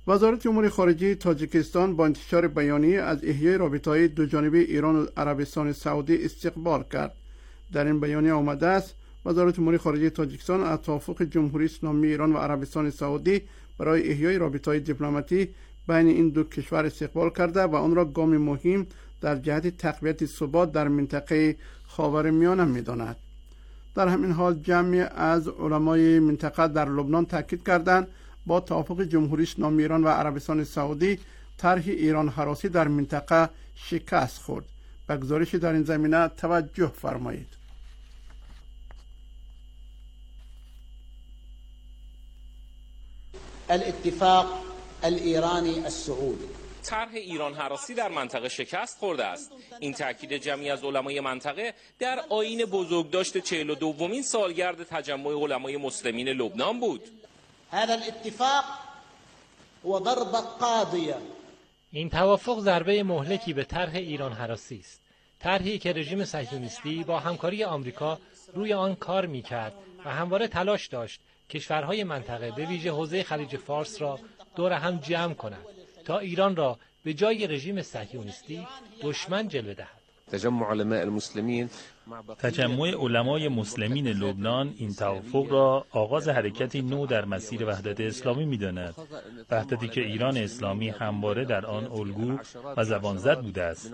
وزارت امور خارجه تاجیکستان با انتشار بیانیه از احیای رابطه‌های دوجانبه ایران و عربستان سعودی استقبال کرد. در این بیانیه آمده است وزارت امور خارجه تاجیکستان از توافق جمهوری اسلامی ایران و عربستان سعودی برای احیای رابطه‌های دیپلماتی بین این دو کشور استقبال کرده و آن را گام مهم در جهت تقویت ثبات در منطقه خاورمیانه می‌داند. در همین حال جمعی از علمای منطقه در لبنان تاکید کردند با توافق جمهوری اسلامی ایران و عربستان سعودی طرح ایران هراسی در منطقه شکست خورد. به گزارشی در این زمینه توجه فرمایید. الاتفاق الایرانی السعودی طرح ایران هراسی در منطقه شکست خورده است. این تاکید جمعی از علمای منطقه در آیین بزرگداشت چهل و دومین سالگرد تجمع علمای مسلمین لبنان بود. هذا الاتفاق هو ضربة قاضية. این توافق ضربه مهلکی به طرح ایران هراسی است. طرحی که رژیم صهیونیستی با همکاری آمریکا روی آن کار می‌کرد و همواره تلاش داشت کشورهای منطقه به ویژه حوزه خلیج فارس را دور هم جمع کند تا ایران را به جای رژیم صهیونیستی دشمن جلوه دهد. تجمع علماء المسلمین تجمع علمای مسلمین لبنان این توافق را آغاز حرکتی نو در مسیر وحدت اسلامی می‌داند. وحدتی که ایران اسلامی همواره در آن الگو و زبان زد بوده است.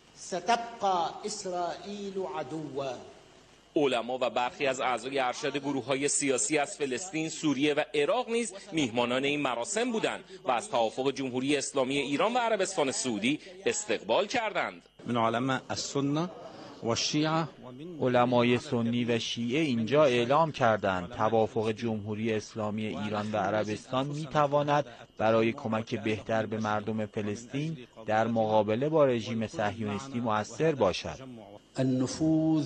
ستبقى اسرائیل عدوا. علما و برخی از اعضای ارشد گروه‌های سیاسی از فلسطین، سوریه و عراق نیز میهمانان این مراسم بودند و از توافق جمهوری اسلامی ایران و عربستان سعودی استقبال کردند. من علماء السنه و شیعه، علمای سنی و شیعه اینجا اعلام کردند توافق جمهوری اسلامی ایران و عربستان میتواند برای کمک بهتر به مردم فلسطین در مقابله با رژیم صهیونیستی مؤثر باشد. النفوذ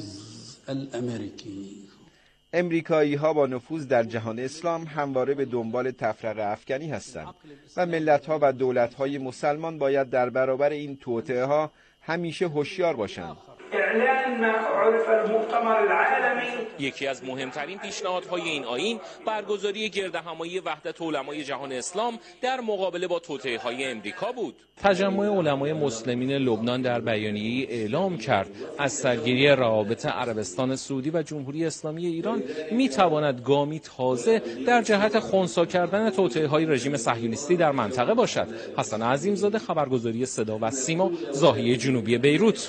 الامریکی امریکایی ها با نفوذ در جهان اسلام همواره به دنبال تفرقه افکنی هستند و ملت ها و دولت های مسلمان باید در برابر این توطئه ها همیشه هوشیار باشند. اعلان ما عرف المؤتمر العالمی. یکی از مهمترین پیشنهادهای این آیین برگزاری گردهمایی وحدت علمای جهان اسلام در مقابله با توطئه‌های امریکا بود. تجمع علمای مسلمین لبنان در بیانیه‌ای اعلام کرد از سرگیری روابط عربستان سعودی و جمهوری اسلامی ایران می‌تواند گامی تازه در جهت خنثی کردن توطئه‌های رژیم صهیونیستی در منطقه باشد. حسن عظیمزاده، خبرگزاری صدا و سیما، زاهیه جنوبی بیروت.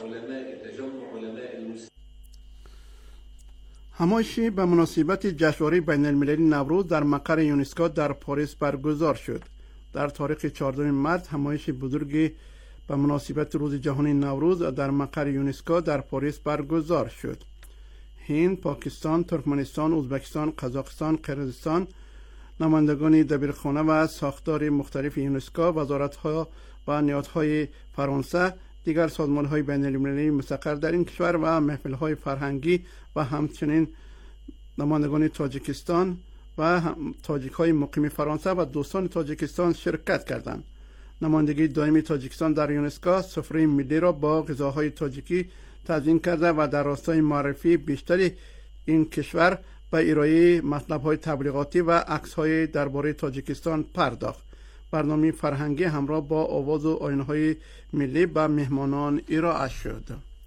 همایشی به مناسبت جشنواره بین المللی نوروز در مقر یونسکو در پاریس برگزار شد. در تاریخ چهاردهم مارس همایش بزرگی به مناسبت روز جهانی نوروز در مقر یونسکو در پاریس برگزار شد. هند، پاکستان، ترکمنستان، ازبکستان، قزاقستان، قرقیزستان، نمایندگان دبیرخانه و ساختار مختلف یونسکو، وزارت‌ها و نهادهای فرانسه، دیگر سازمان‌های بین‌المللی مستقر در این کشور و محفل‌های فرهنگی و همچنین نمایندگان تاجیکستان و تاجیک‌های مقیم فرانسه و دوستان تاجیکستان شرکت کردند. نمایندگی دائمی تاجیکستان در یونسکو سفره ملی را با غذاهای تاجیکی تزیین کرده و در راستای معرفی بیشتری این کشور به ارائه مطلب‌های تبلیغاتی و عکس‌های درباره تاجیکستان پرداخت. برنامه فرهنگی همراه با آواز و آیین‌های ملی به مهمانان ارائه شد.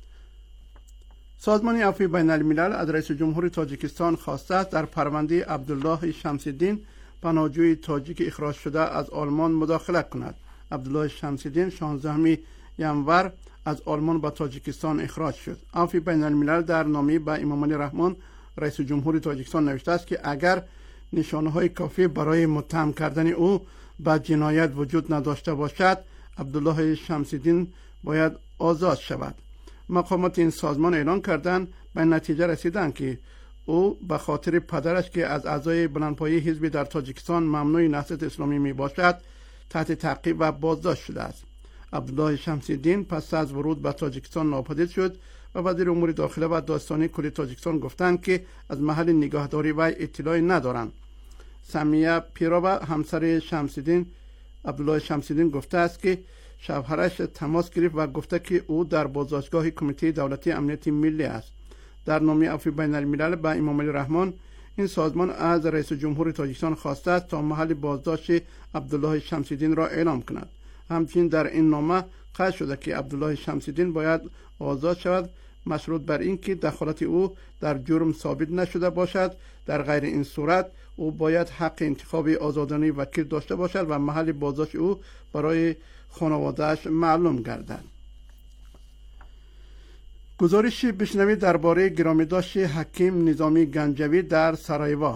سازمان عفو بین الملل از رئیس جمهور تاجیکستان خواسته است در پرونده عبدالله شمس‌الدین پناهجوی تاجیک اخراج شده از آلمان مداخله کند. عبدالله شمس‌الدین شانزدهم ژانویه از آلمان به تاجیکستان اخراج شد. عفو بین الملل در نامه به امام علی رحمان رئیس جمهور تاجیکستان نوشته است که اگر نشانه‌های کافی برای متهم کردن او به جنایت وجود نداشته باشد، عبدالله شمس‌الدین باید آزاد شود. مقامات این سازمان اعلان کردند به نتیجه رسیدند که او به خاطر پدرش که از اعضای بلندپایه حزب در تاجیکستان ممنوع نهضت اسلامی می باشد تحت تعقیب و بازداشت شده است. عبدالله شمس‌الدین پس از ورود به تاجیکستان ناپدید شد و وزیر امور داخله و داستانی کل تاجیکستان گفتند که از محل نگهداری و اطلاعی ندارند. سمیه پیروه همسر شمس‌الدین عبدالله شمس‌الدین گفته است که شوهرش تماس گرفت و گفته که او در بازداشتگاه کمیته دولتی امنیت ملی است. در نامه عفو بین الملل به امام علی رحمان این سازمان از رئیس جمهور تاجیکستان خواسته است تا محل بازداشت عبدالله شمس‌الدین را اعلام کند. همچنین در این نامه قید شده که عبدالله شمس‌الدین باید آزاد شود مشروط بر اینکه دخالت او در جرم ثابت نشده باشد. در غیر این صورت او باید حق انتخاب آزادانه وکیل داشته باشد و محل بازداشت او برای خانواده‌اش معلوم گردد. گزارش بشنوید درباره گرامیداشت حکیم نظامی گنجوی در سارایوو.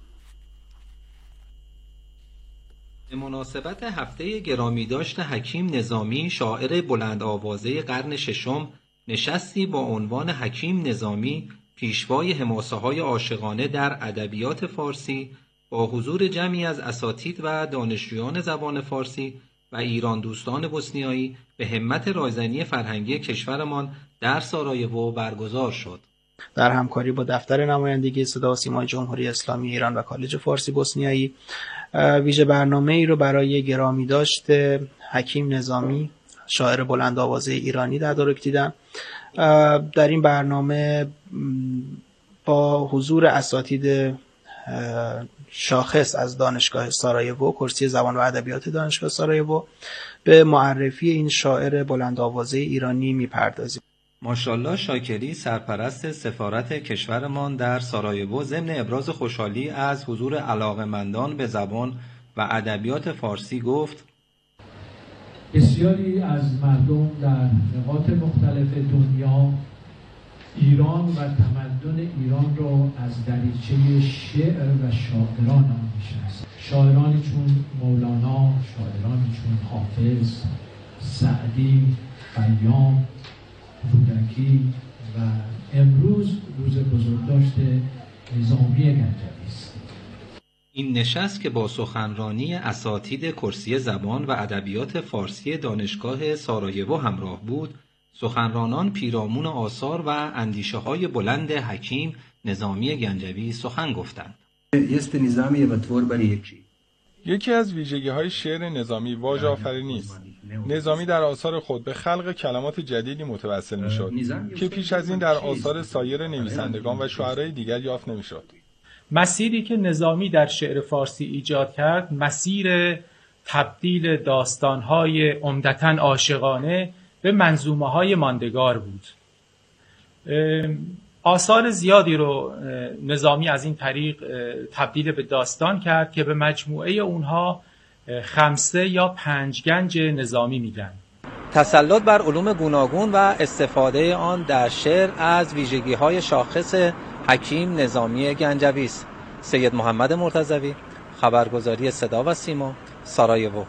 به مناسبت هفته گرامیداشت حکیم نظامی شاعر بلند آوازه قرن ششم نشستی با عنوان حکیم نظامی پیشوای حماسه‌های عاشقانه در ادبیات فارسی با حضور جمعی از اساتید و دانشجویان زبان فارسی و ایران دوستان بوسنیایی به همت رایزنی فرهنگی کشورمان در سارایوو برگزار شد. در همکاری با دفتر نمایندگی صدا و سیمای جمهوری اسلامی ایران و کالج فارسی بوسنیایی ویژه برنامه ای رو برای گرامی داشت حکیم نظامی شاعر بلند آوازه ایرانی تدارک دیدم. در این برنامه با حضور اساتید شاخص از دانشگاه سارایوو، کرسی زبان و ادبیات دانشگاه سارایوو، به معرفی این شاعر بلند آوازه ایرانی میپردازیم. ماشاءالله شاکری سرپرست سفارت کشورمان در سارایوو ضمن ابراز خوشحالی از حضور علاقه‌مندان به زبان و ادبیات فارسی گفت: بسیاری از مردم در نقاط مختلف دنیا ایران و تمدن ایران را از دریچه شعر و شاعران آن می‌شناسند. شاعرانی چون مولانا، شاعرانی چون حافظ، سعدی، خیام، رودکی و امروز روز بزرگداشت نظامی گنجوی است. این نشست که با سخنرانی اساتید کرسی زبان و ادبیات فارسی دانشگاه سارایوو همراه بود، سخنرانان پیرامون آثار و اندیشه‌های بلند حکیم نظامی گنجوی سخن گفتند. یکی از ویژگی‌های شعر نظامی واژه آفرینی است. نظامی در آثار خود به خلق کلمات جدیدی متوسل می‌شد که پیش از این در آثار سایر نویسندگان و شاعرای دیگر یافت نمی‌شد. مسیری که نظامی در شعر فارسی ایجاد کرد، مسیر تبدیل داستان‌های عمدتاً عاشقانه به منظومه‌های ماندگار بود. آثار زیادی رو نظامی از این طریق تبدیل به داستان کرد که به مجموعه اونها خمسه یا پنج گنج نظامی میگن. تسلط بر علوم گوناگون و استفاده آن در شعر از ویژگی‌های شاخص حکیم نظامی گنجوی است. سید محمد مرتضوی، خبرگزاری صدا و سیما، سارایوو.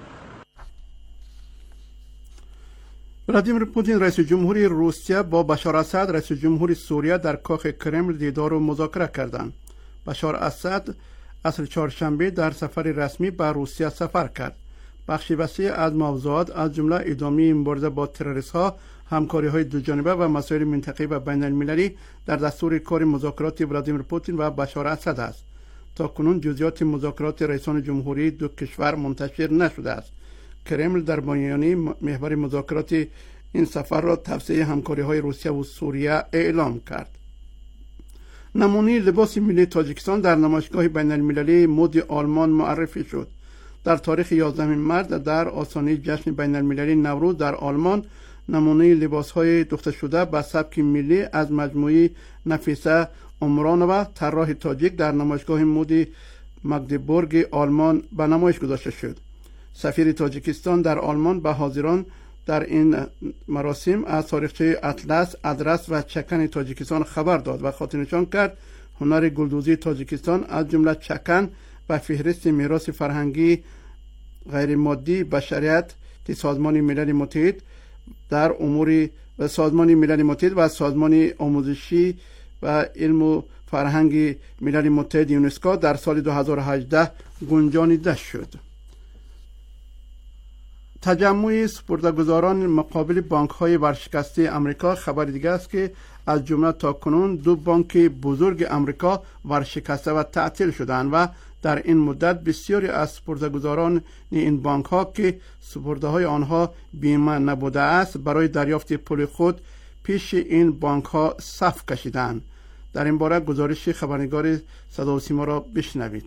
ولادیمیر پوتین رئیس جمهوری روسیه با بشار اسد رئیس جمهوری سوریه در کاخ کرمل دیدار و مذاکره کردند. بشار اسد عصر چهارشنبه در سفر رسمی به روسیه سفر کرد. بخشی وسیع از موضوعات از جمله ادامه مبارزه با تروریست‌ها، همکاری‌های دوجانبه و مسائل منطقه‌ای و بین‌المللی در دستور کار مذاکرات ولادیمیر پوتین و بشار اسد است. تا کنون جزئیات مذاکرات رئیسان جمهوری دو کشور منتشر نشده است. کرمل در بیانیه محور مذاکرات این سفر را توسعه همکاری‌های روسیه و سوریه اعلام کرد. نمونه لباس ملی تاجیکستان در نمایشگاه بین‌المللی مد آلمان معرفی شد. در تاریخ یازدهم مارس در آستانه جشن بین‌المللی نوروز در آلمان نمونه لباس‌های دوخته شده به سبک ملی از مجموعه نفیسه عمرانووا طراح تاجیک در نمایشگاه مد مگدبورگ آلمان به نمایش گذاشته شد. سفیر تاجیکستان در آلمان به حاضران در این مراسم از تاریخچه اطلس، ادرس و چکن تاجیکستان خبر داد و خاطرنشان کرد هنر گلدوزی تاجیکستان از جمله چکن و فهرست میراث فرهنگی غیر مادی بشریت که سازمان ملل متحد در امور و سازمان ملل متحد و سازمان آموزشی و علم و فرهنگ ملل متحد یونسکو در سال دو هزار و هجده گنجانیده شد. تجمع سپرده‌گذاران مقابل بانک‌های ورشکسته آمریکا خبر دیگه است که از جمله تاکنون دو بانک بزرگ آمریکا ورشکسته و تعطیل شدند و در این مدت بسیاری از سپرده‌گذاران این بانک‌ها که سپرده‌های آنها بیمه نبوده است برای دریافت پول خود پیش این بانک‌ها صف کشیدند. در این باره گزارش خبرنگار صدا و سیما را بشنوید.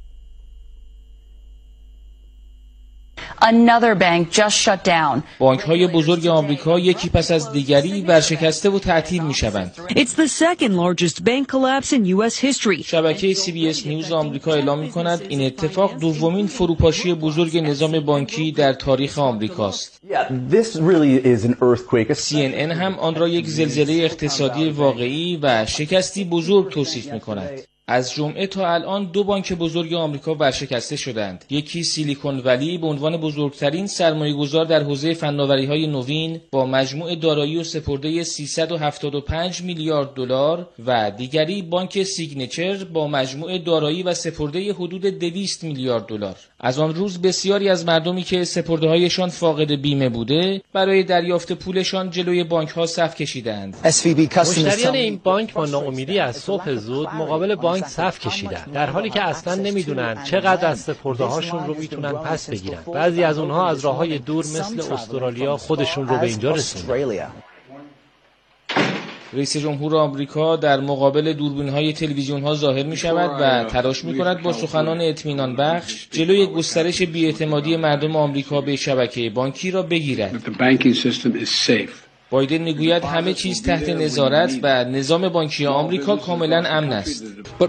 Another bank just shut down. بانک‌های بزرگ آمریکا یکی پس از دیگری ورشکسته و تعطیل می‌شوند. It's the second largest bank collapse in U S history. شبکه سی بی اس نیوز آمریکا اعلام می‌کند این اتفاق دومین فروپاشی بزرگ نظام بانکی در تاریخ آمریکاست. سی ان ان هم آن را یک زلزله اقتصادی واقعی و شکستی بزرگ توصیف می‌کند. از جمعه تا الان دو بانک بزرگ آمریکا ورشکسته شدند. یکی سیلیکون ولی به عنوان بزرگترین سرمایه‌گذار در حوزه فناوری‌های نوین با مجموع دارایی و سپرده سیصد و هفتاد و پنج میلیارد دلار و دیگری بانک سیگنچر با مجموع دارایی و سپرده حدود دویست میلیارد دلار. از آن روز بسیاری از مردمی که سپرده‌هایشان فاقد بیمه بوده برای دریافت پولشان جلوی بانک‌ها صف کشیدند. مشتریان این بانک با ناامیدی از صبح زود مقابل بانک صف کشیدن، در حالی که اصلا نمیدونن چقدر از سپرده‌هاشون رو میتونن پس بگیرن. بعضی از اونها از راه‌های دور مثل استرالیا خودشون رو به اینجا رسوندن. رئیس جمهور آمریکا در مقابل دوربین‌های تلویزیون‌ها ظاهر می‌شود و تلاش می‌کند با سخنان اطمینان بخش جلوی گسترش بی‌اعتمادی مردم آمریکا به شبکه بانکی را بگیرد. بایدن میگوید همه چیز تحت نظارت و نظام بانکی آمریکا کاملا امن است.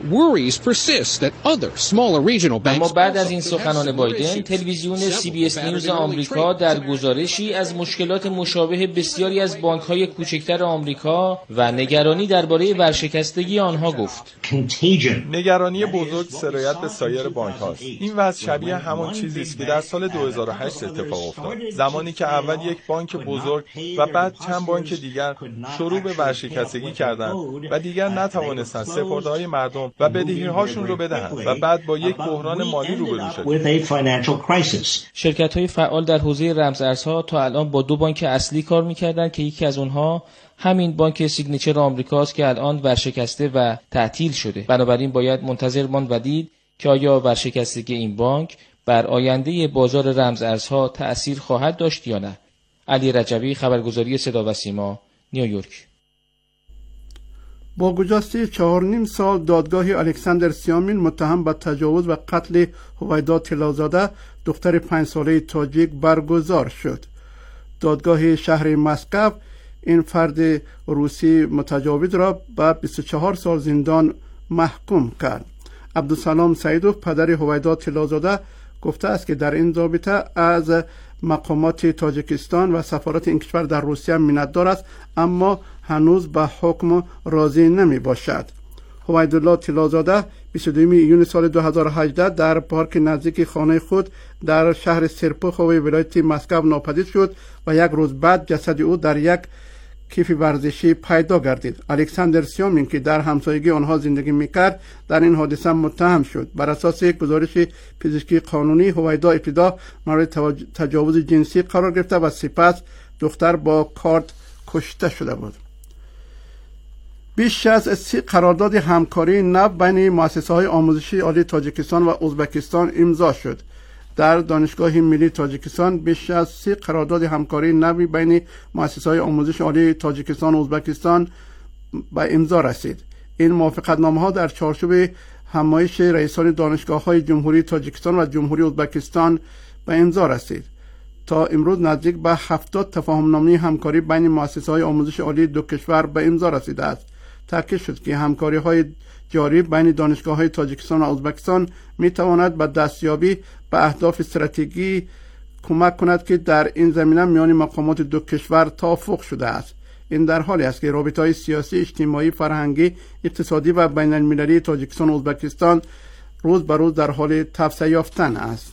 اما بعد از این سخنان بایدن، تلویزیون سی بی اس نیوز آمریکا در گزارشی از مشکلات مشابه بسیاری از بانک‌های کوچکتر آمریکا و نگرانی درباره ورشکستگی آنها گفت. نگرانی بزرگ سرایت به سایر بانک‌هاست. این وضع شبیه همان چیزی است که در سال دو هزار و هشت اتفاق افتاد. زمانی که اول یک بانک بزرگ و بعد چند بانک دیگر شروع به ورشکستگی کردند و دیگر نتوانستند سپرده‌های مردم و بدهی‌هاشون رو بدهند و بعد با یک بحران مالی روبرو شدند. شرکت‌های فعال در حوزه رمزارزها تا الان با دو بانک اصلی کار می‌کردند که یکی از آنها همین بانک سیگنچر آمریکاست که الان ورشکسته و تعطیل شده. بنابراین باید منتظر ماند و دید که آیا ورشکستگی این بانک بر آینده بازار رمزارزها تأثیر خواهد داشت یا نه. علی رجبی، خبرگزاری صدا و سیما، نیویورک. با گذشت چهار نیم سال دادگاه الکساندر سیامین متهم به تجاوز و قتل هویدا طلازاده دختر پنج ساله تاجیک برگزار شد. دادگاه شهر مسکو این فرد روسی متجاوز را به بیست و چهار سال زندان محکوم کرد. عبدالسلام سعیدوف پدر هویدا طلازاده گفته است که در این رابطه از مقامات تاجیکستان و سفارت این کشور در روسیه منتدار است، اما هنوز به حکم راضی نمی باشد. هویدالله طلازاده بیست و دو ایون سال دو هزار و هجده در پارک نزدیک خانه خود در شهر سرپوخوی ولایت مسکو ناپدید شد و یک روز بعد جسد او در یک کیف ورزشی پیدا گردید. الکساندر سیامین که در همسایگی آنها زندگی میکرد در این حادثه متهم شد. بر اساس یک گزارش پزشکی قانونی هویدا ابتدا مورد تجاوز جنسی قرار گرفته و سپس دختر با کارد کشته شده بود. بیش از سی قرارداد همکاری نو بین مؤسسه‌های آموزشی عالی تاجیکستان و ازبکستان امضا شد. در دانشگاه ملی تاجیکستان بیش از سی قرارداد همکاری نوی بین مؤسسه‌های آموزش عالی تاجیکستان و ازبکستان به امضا رسید. این موافقتنامه‌ها در چارچوب همایش رئیسان دانشگاه‌های جمهوری تاجیکستان و جمهوری ازبکستان به امضا رسید. تا امروز نزدیک به هفتاد تفاهم‌نامه همکاری بین مؤسسه‌های آموزش عالی دو کشور به امضا رسیده است. تاکید شد که همکاری‌های جاری بین دانشگاه‌های تاجیکستان و ازبکستان می‌تواند به دستیابی به اهداف استراتژیکی کمک کند که در این زمینه میان مقامات دو کشور توافق شده است. این در حالی است که رابطه‌های سیاسی، اجتماعی، فرهنگی، اقتصادی و بین‌المللی تاجیکستان و ازبکستان روز به روز در حال توسعه یافتن است.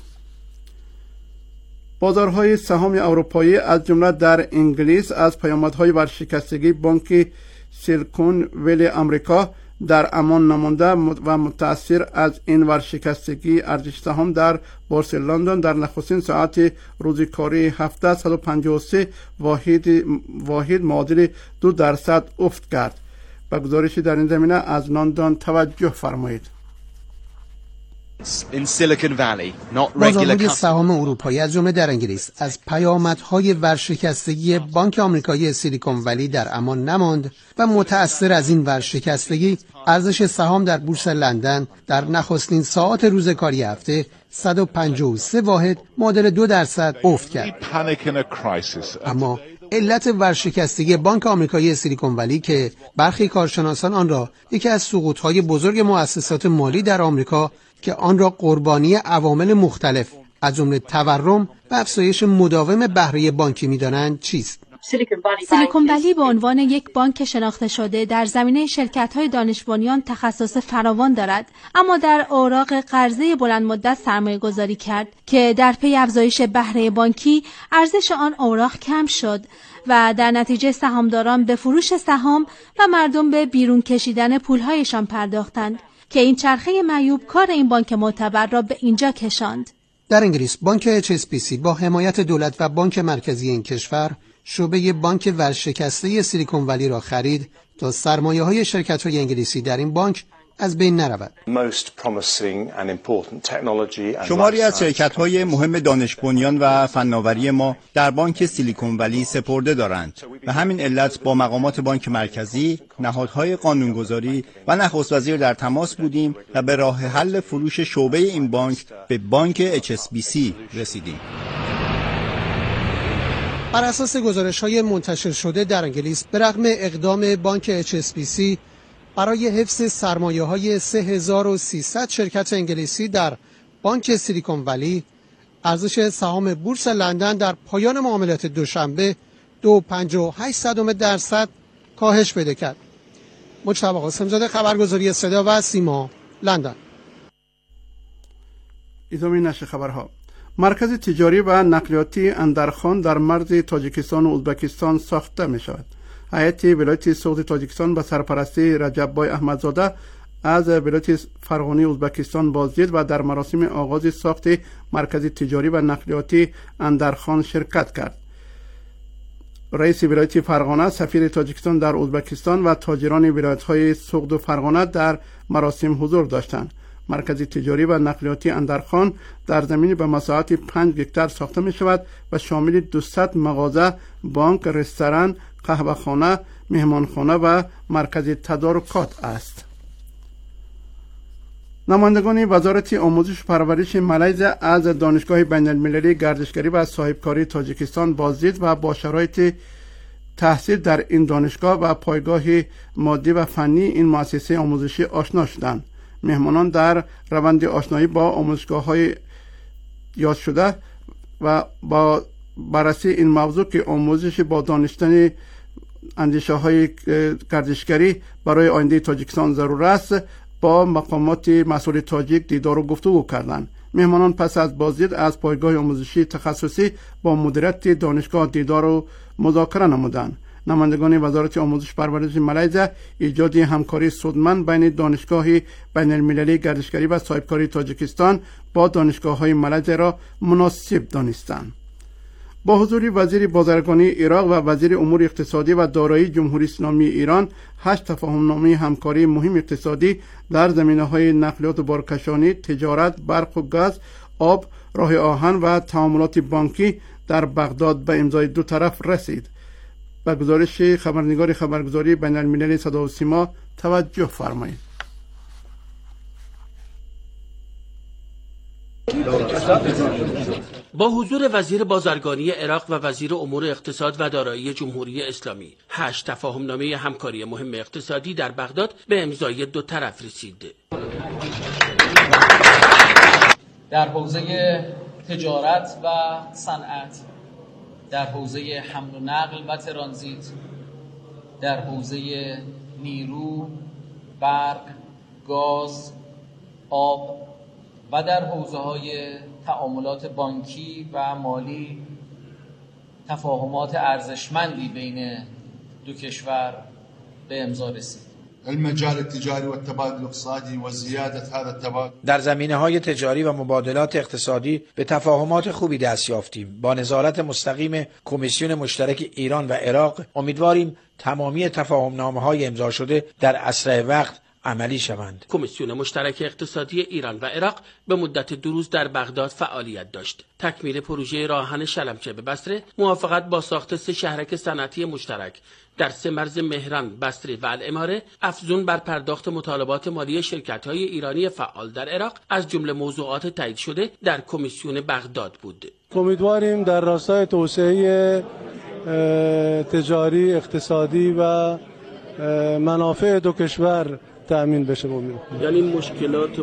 بازارهای سهام اروپایی از جمله در انگلیس از پیامدهای ورشکستگی بانک سیلیکون ولی آمریکا در امان نمانده و متأثر از این ورشکستگی ارزش سهام در بورس لندن در نخستین ساعت روز کاری هفته صد و پنجاه و سه واحد واحد معادل دو درصد افت کرد. به گزارشی در این زمینه از لندن توجه فرمایید. بازارهای سهام اروپایی از جمله در انگلیس از پیامدهای ورشکستگی بانک آمریکایی سیلیکون ولی در امان نماند و متأثر از این ورشکستگی ارزش سهام در بورس لندن در نخستین ساعات روز کاری هفته صد و پنجاه و سه واحد معادل دو درصد افت کرد. اما علت ورشکستگی بانک آمریکایی سیلیکون ولی که برخی کارشناسان آن را یکی از سقوط‌های بزرگ مؤسسات مالی در آمریکا که آن را قربانی عوامل مختلف از جمله تورم و افزایش مداوم بهره بانکی می‌دانند چیست؟ سیلیکون ولی به عنوان یک بانک شناخته شده در زمینه شرکت‌های دانش بنیان تخصص فراوان دارد، اما در اوراق قرضه بلند مدت سرمایه گذاری کرد که در پی افزایش بهره بانکی ارزش آن اوراق کم شد و در نتیجه سهامداران به فروش سهام و مردم به بیرون کشیدن پولهایشان پرداختند که این چرخه معیوب کار این بانک معتبر را به اینجا کشاند. در انگلیس بانک اچ اس بی سی با حمایت دولت و بانک مرکزی این کشور شعبه بانک ورشکسته سیلیکون ولی را خرید تا سرمایه‌های شرکت‌های انگلیسی در این بانک از بین نرود. شماری از شرکت‌های مهم دانش بنیان و فناوری ما در بانک سیلیکون ولی سپرده دارند و همین علت با مقامات بانک مرکزی، نهادهای قانونگذاری و نخست وزیر در تماس بودیم و به راه حل فروش شعبه این بانک به بانک اچ اس بی سی رسیدیم. بر اساس گزارش‌های منتشر شده در انگلیس به رغم اقدام بانک اچ اس بی سی برای حفظ سرمایه‌های سه هزار و سیصد شرکت انگلیسی در بانک سیلیکون ولی، ارزش سهام بورس لندن در پایان معاملات دوشنبه دو و پنجاه و هشت صدم درصد کاهش پیدا کرد. مجتبی قاسم‌زاده، خبرگزاری صدا و سیما، لندن. ادامه نشر خبرها. مرکز تجاری و نقلیاتی اندرخان در مرز تاجیکستان و ازبکستان ساخته می شود. هیئت ولایت سوخت تاجیکستان به سرپرستی رجب بای احمدزاده از ولایت فرغانه ازبکستان بازدید و در مراسم آغاز ساخت مرکز تجاری و نقلیاتی اندرخان شرکت کرد. رئیس ولایت فرغانه، سفیر تاجیکستان در ازبکستان و تاجران ولایت‌های سوخت و فرغانه در مراسم حضور داشتند. مرکز تجاری و نقلیاتی اندرخان در زمینی به مساحت پنج هکتار ساخته می شود و شامل دویست مغازه، بانک، رستوران، قهوه‌خانه، مهمانخانه و مرکز تدارکات است. نمایندگان وزارت آموزش و پرورش مالزی از دانشگاه بین المللی گردشگری و صاحبکاری تاجیکستان بازدید و با شرایط تحصیل در این دانشگاه و پایگاه مادی و فنی این مؤسسه آموزشی آشنا شدند. مهمانان در روند آشنایی با آموزشگاه‌های یاد شده و با بررسی این موضوع که آموزش با دانستن اندیشه‌های گردشگری برای آینده تاجیکستان ضرور است، با مقامات مسئول تاجیک دیدار و گفتگو کردند. مهمانان پس از بازدید از پایگاه آموزشی تخصصی با مدیریت دانشگاه دیدار و مذاکره نمودند. نمایندگان وزارت آموزش و پرورش مالزی ایجاد همکاری سودمند بین دانشگاه بین المللی گردشگری و صاحبکاری تاجیکستان با دانشگاه‌های مالزی را مناسب دانستند. با حضور وزیر بازرگانی عراق و وزیر امور اقتصادی و دارایی جمهوری اسلامی ایران، هشت تفاهمنامه همکاری مهم اقتصادی در زمینه‌های نقلیات و بارکشانی، تجارت، برق و گاز، آب، راه آهن و تعاملات بانکی در بغداد به امضای دو طرف رسید. به گزارش خبرنگار خبرگزاری بین المللی صدا و سیما توجه فرمایید. با حضور وزیر بازرگانی عراق و وزیر امور اقتصاد و دارایی جمهوری اسلامی، هشت تفاهمنامه همکاری مهم اقتصادی در بغداد به امضای دو طرف رسید. در حوزه تجارت و صنعت، در حوزه حمل و نقل و ترانزیت، در حوزه نیرو، برق، گاز، آب و در حوزه‌های تعاملات بانکی و مالی تفاهمات ارزشمندی بین دو کشور به امضا رسید. المجال التجاري والتبادل الاقتصادي وزيادة هذا التبادل. در زمینه‌های تجاری و مبادلات اقتصادی به تفاهمات خوبی دست یافتیم. با نظارت مستقیم کمیسیون مشترک ایران و عراق امیدواریم تمامی تفاهمنامه‌های امضا شده در اسرع وقت عملی شوند. کمیسیون مشترک اقتصادی ایران و عراق به مدت دو روز در بغداد فعالیت داشت. تکمیل پروژه راهن شلمچه به بصره، موافقت با ساخت سه شهرک صنعتی مشترک در سه مرز مهران، بصره و العماره، افزون بر پرداخت مطالبات مالی شرکت‌های ایرانی فعال در عراق از جمله موضوعات تایید شده در کمیسیون بغداد بود. امیدواریم در راستای توسعه تجاری، اقتصادی و منافع دو کشور تأمین بشه. یعنی مشکلات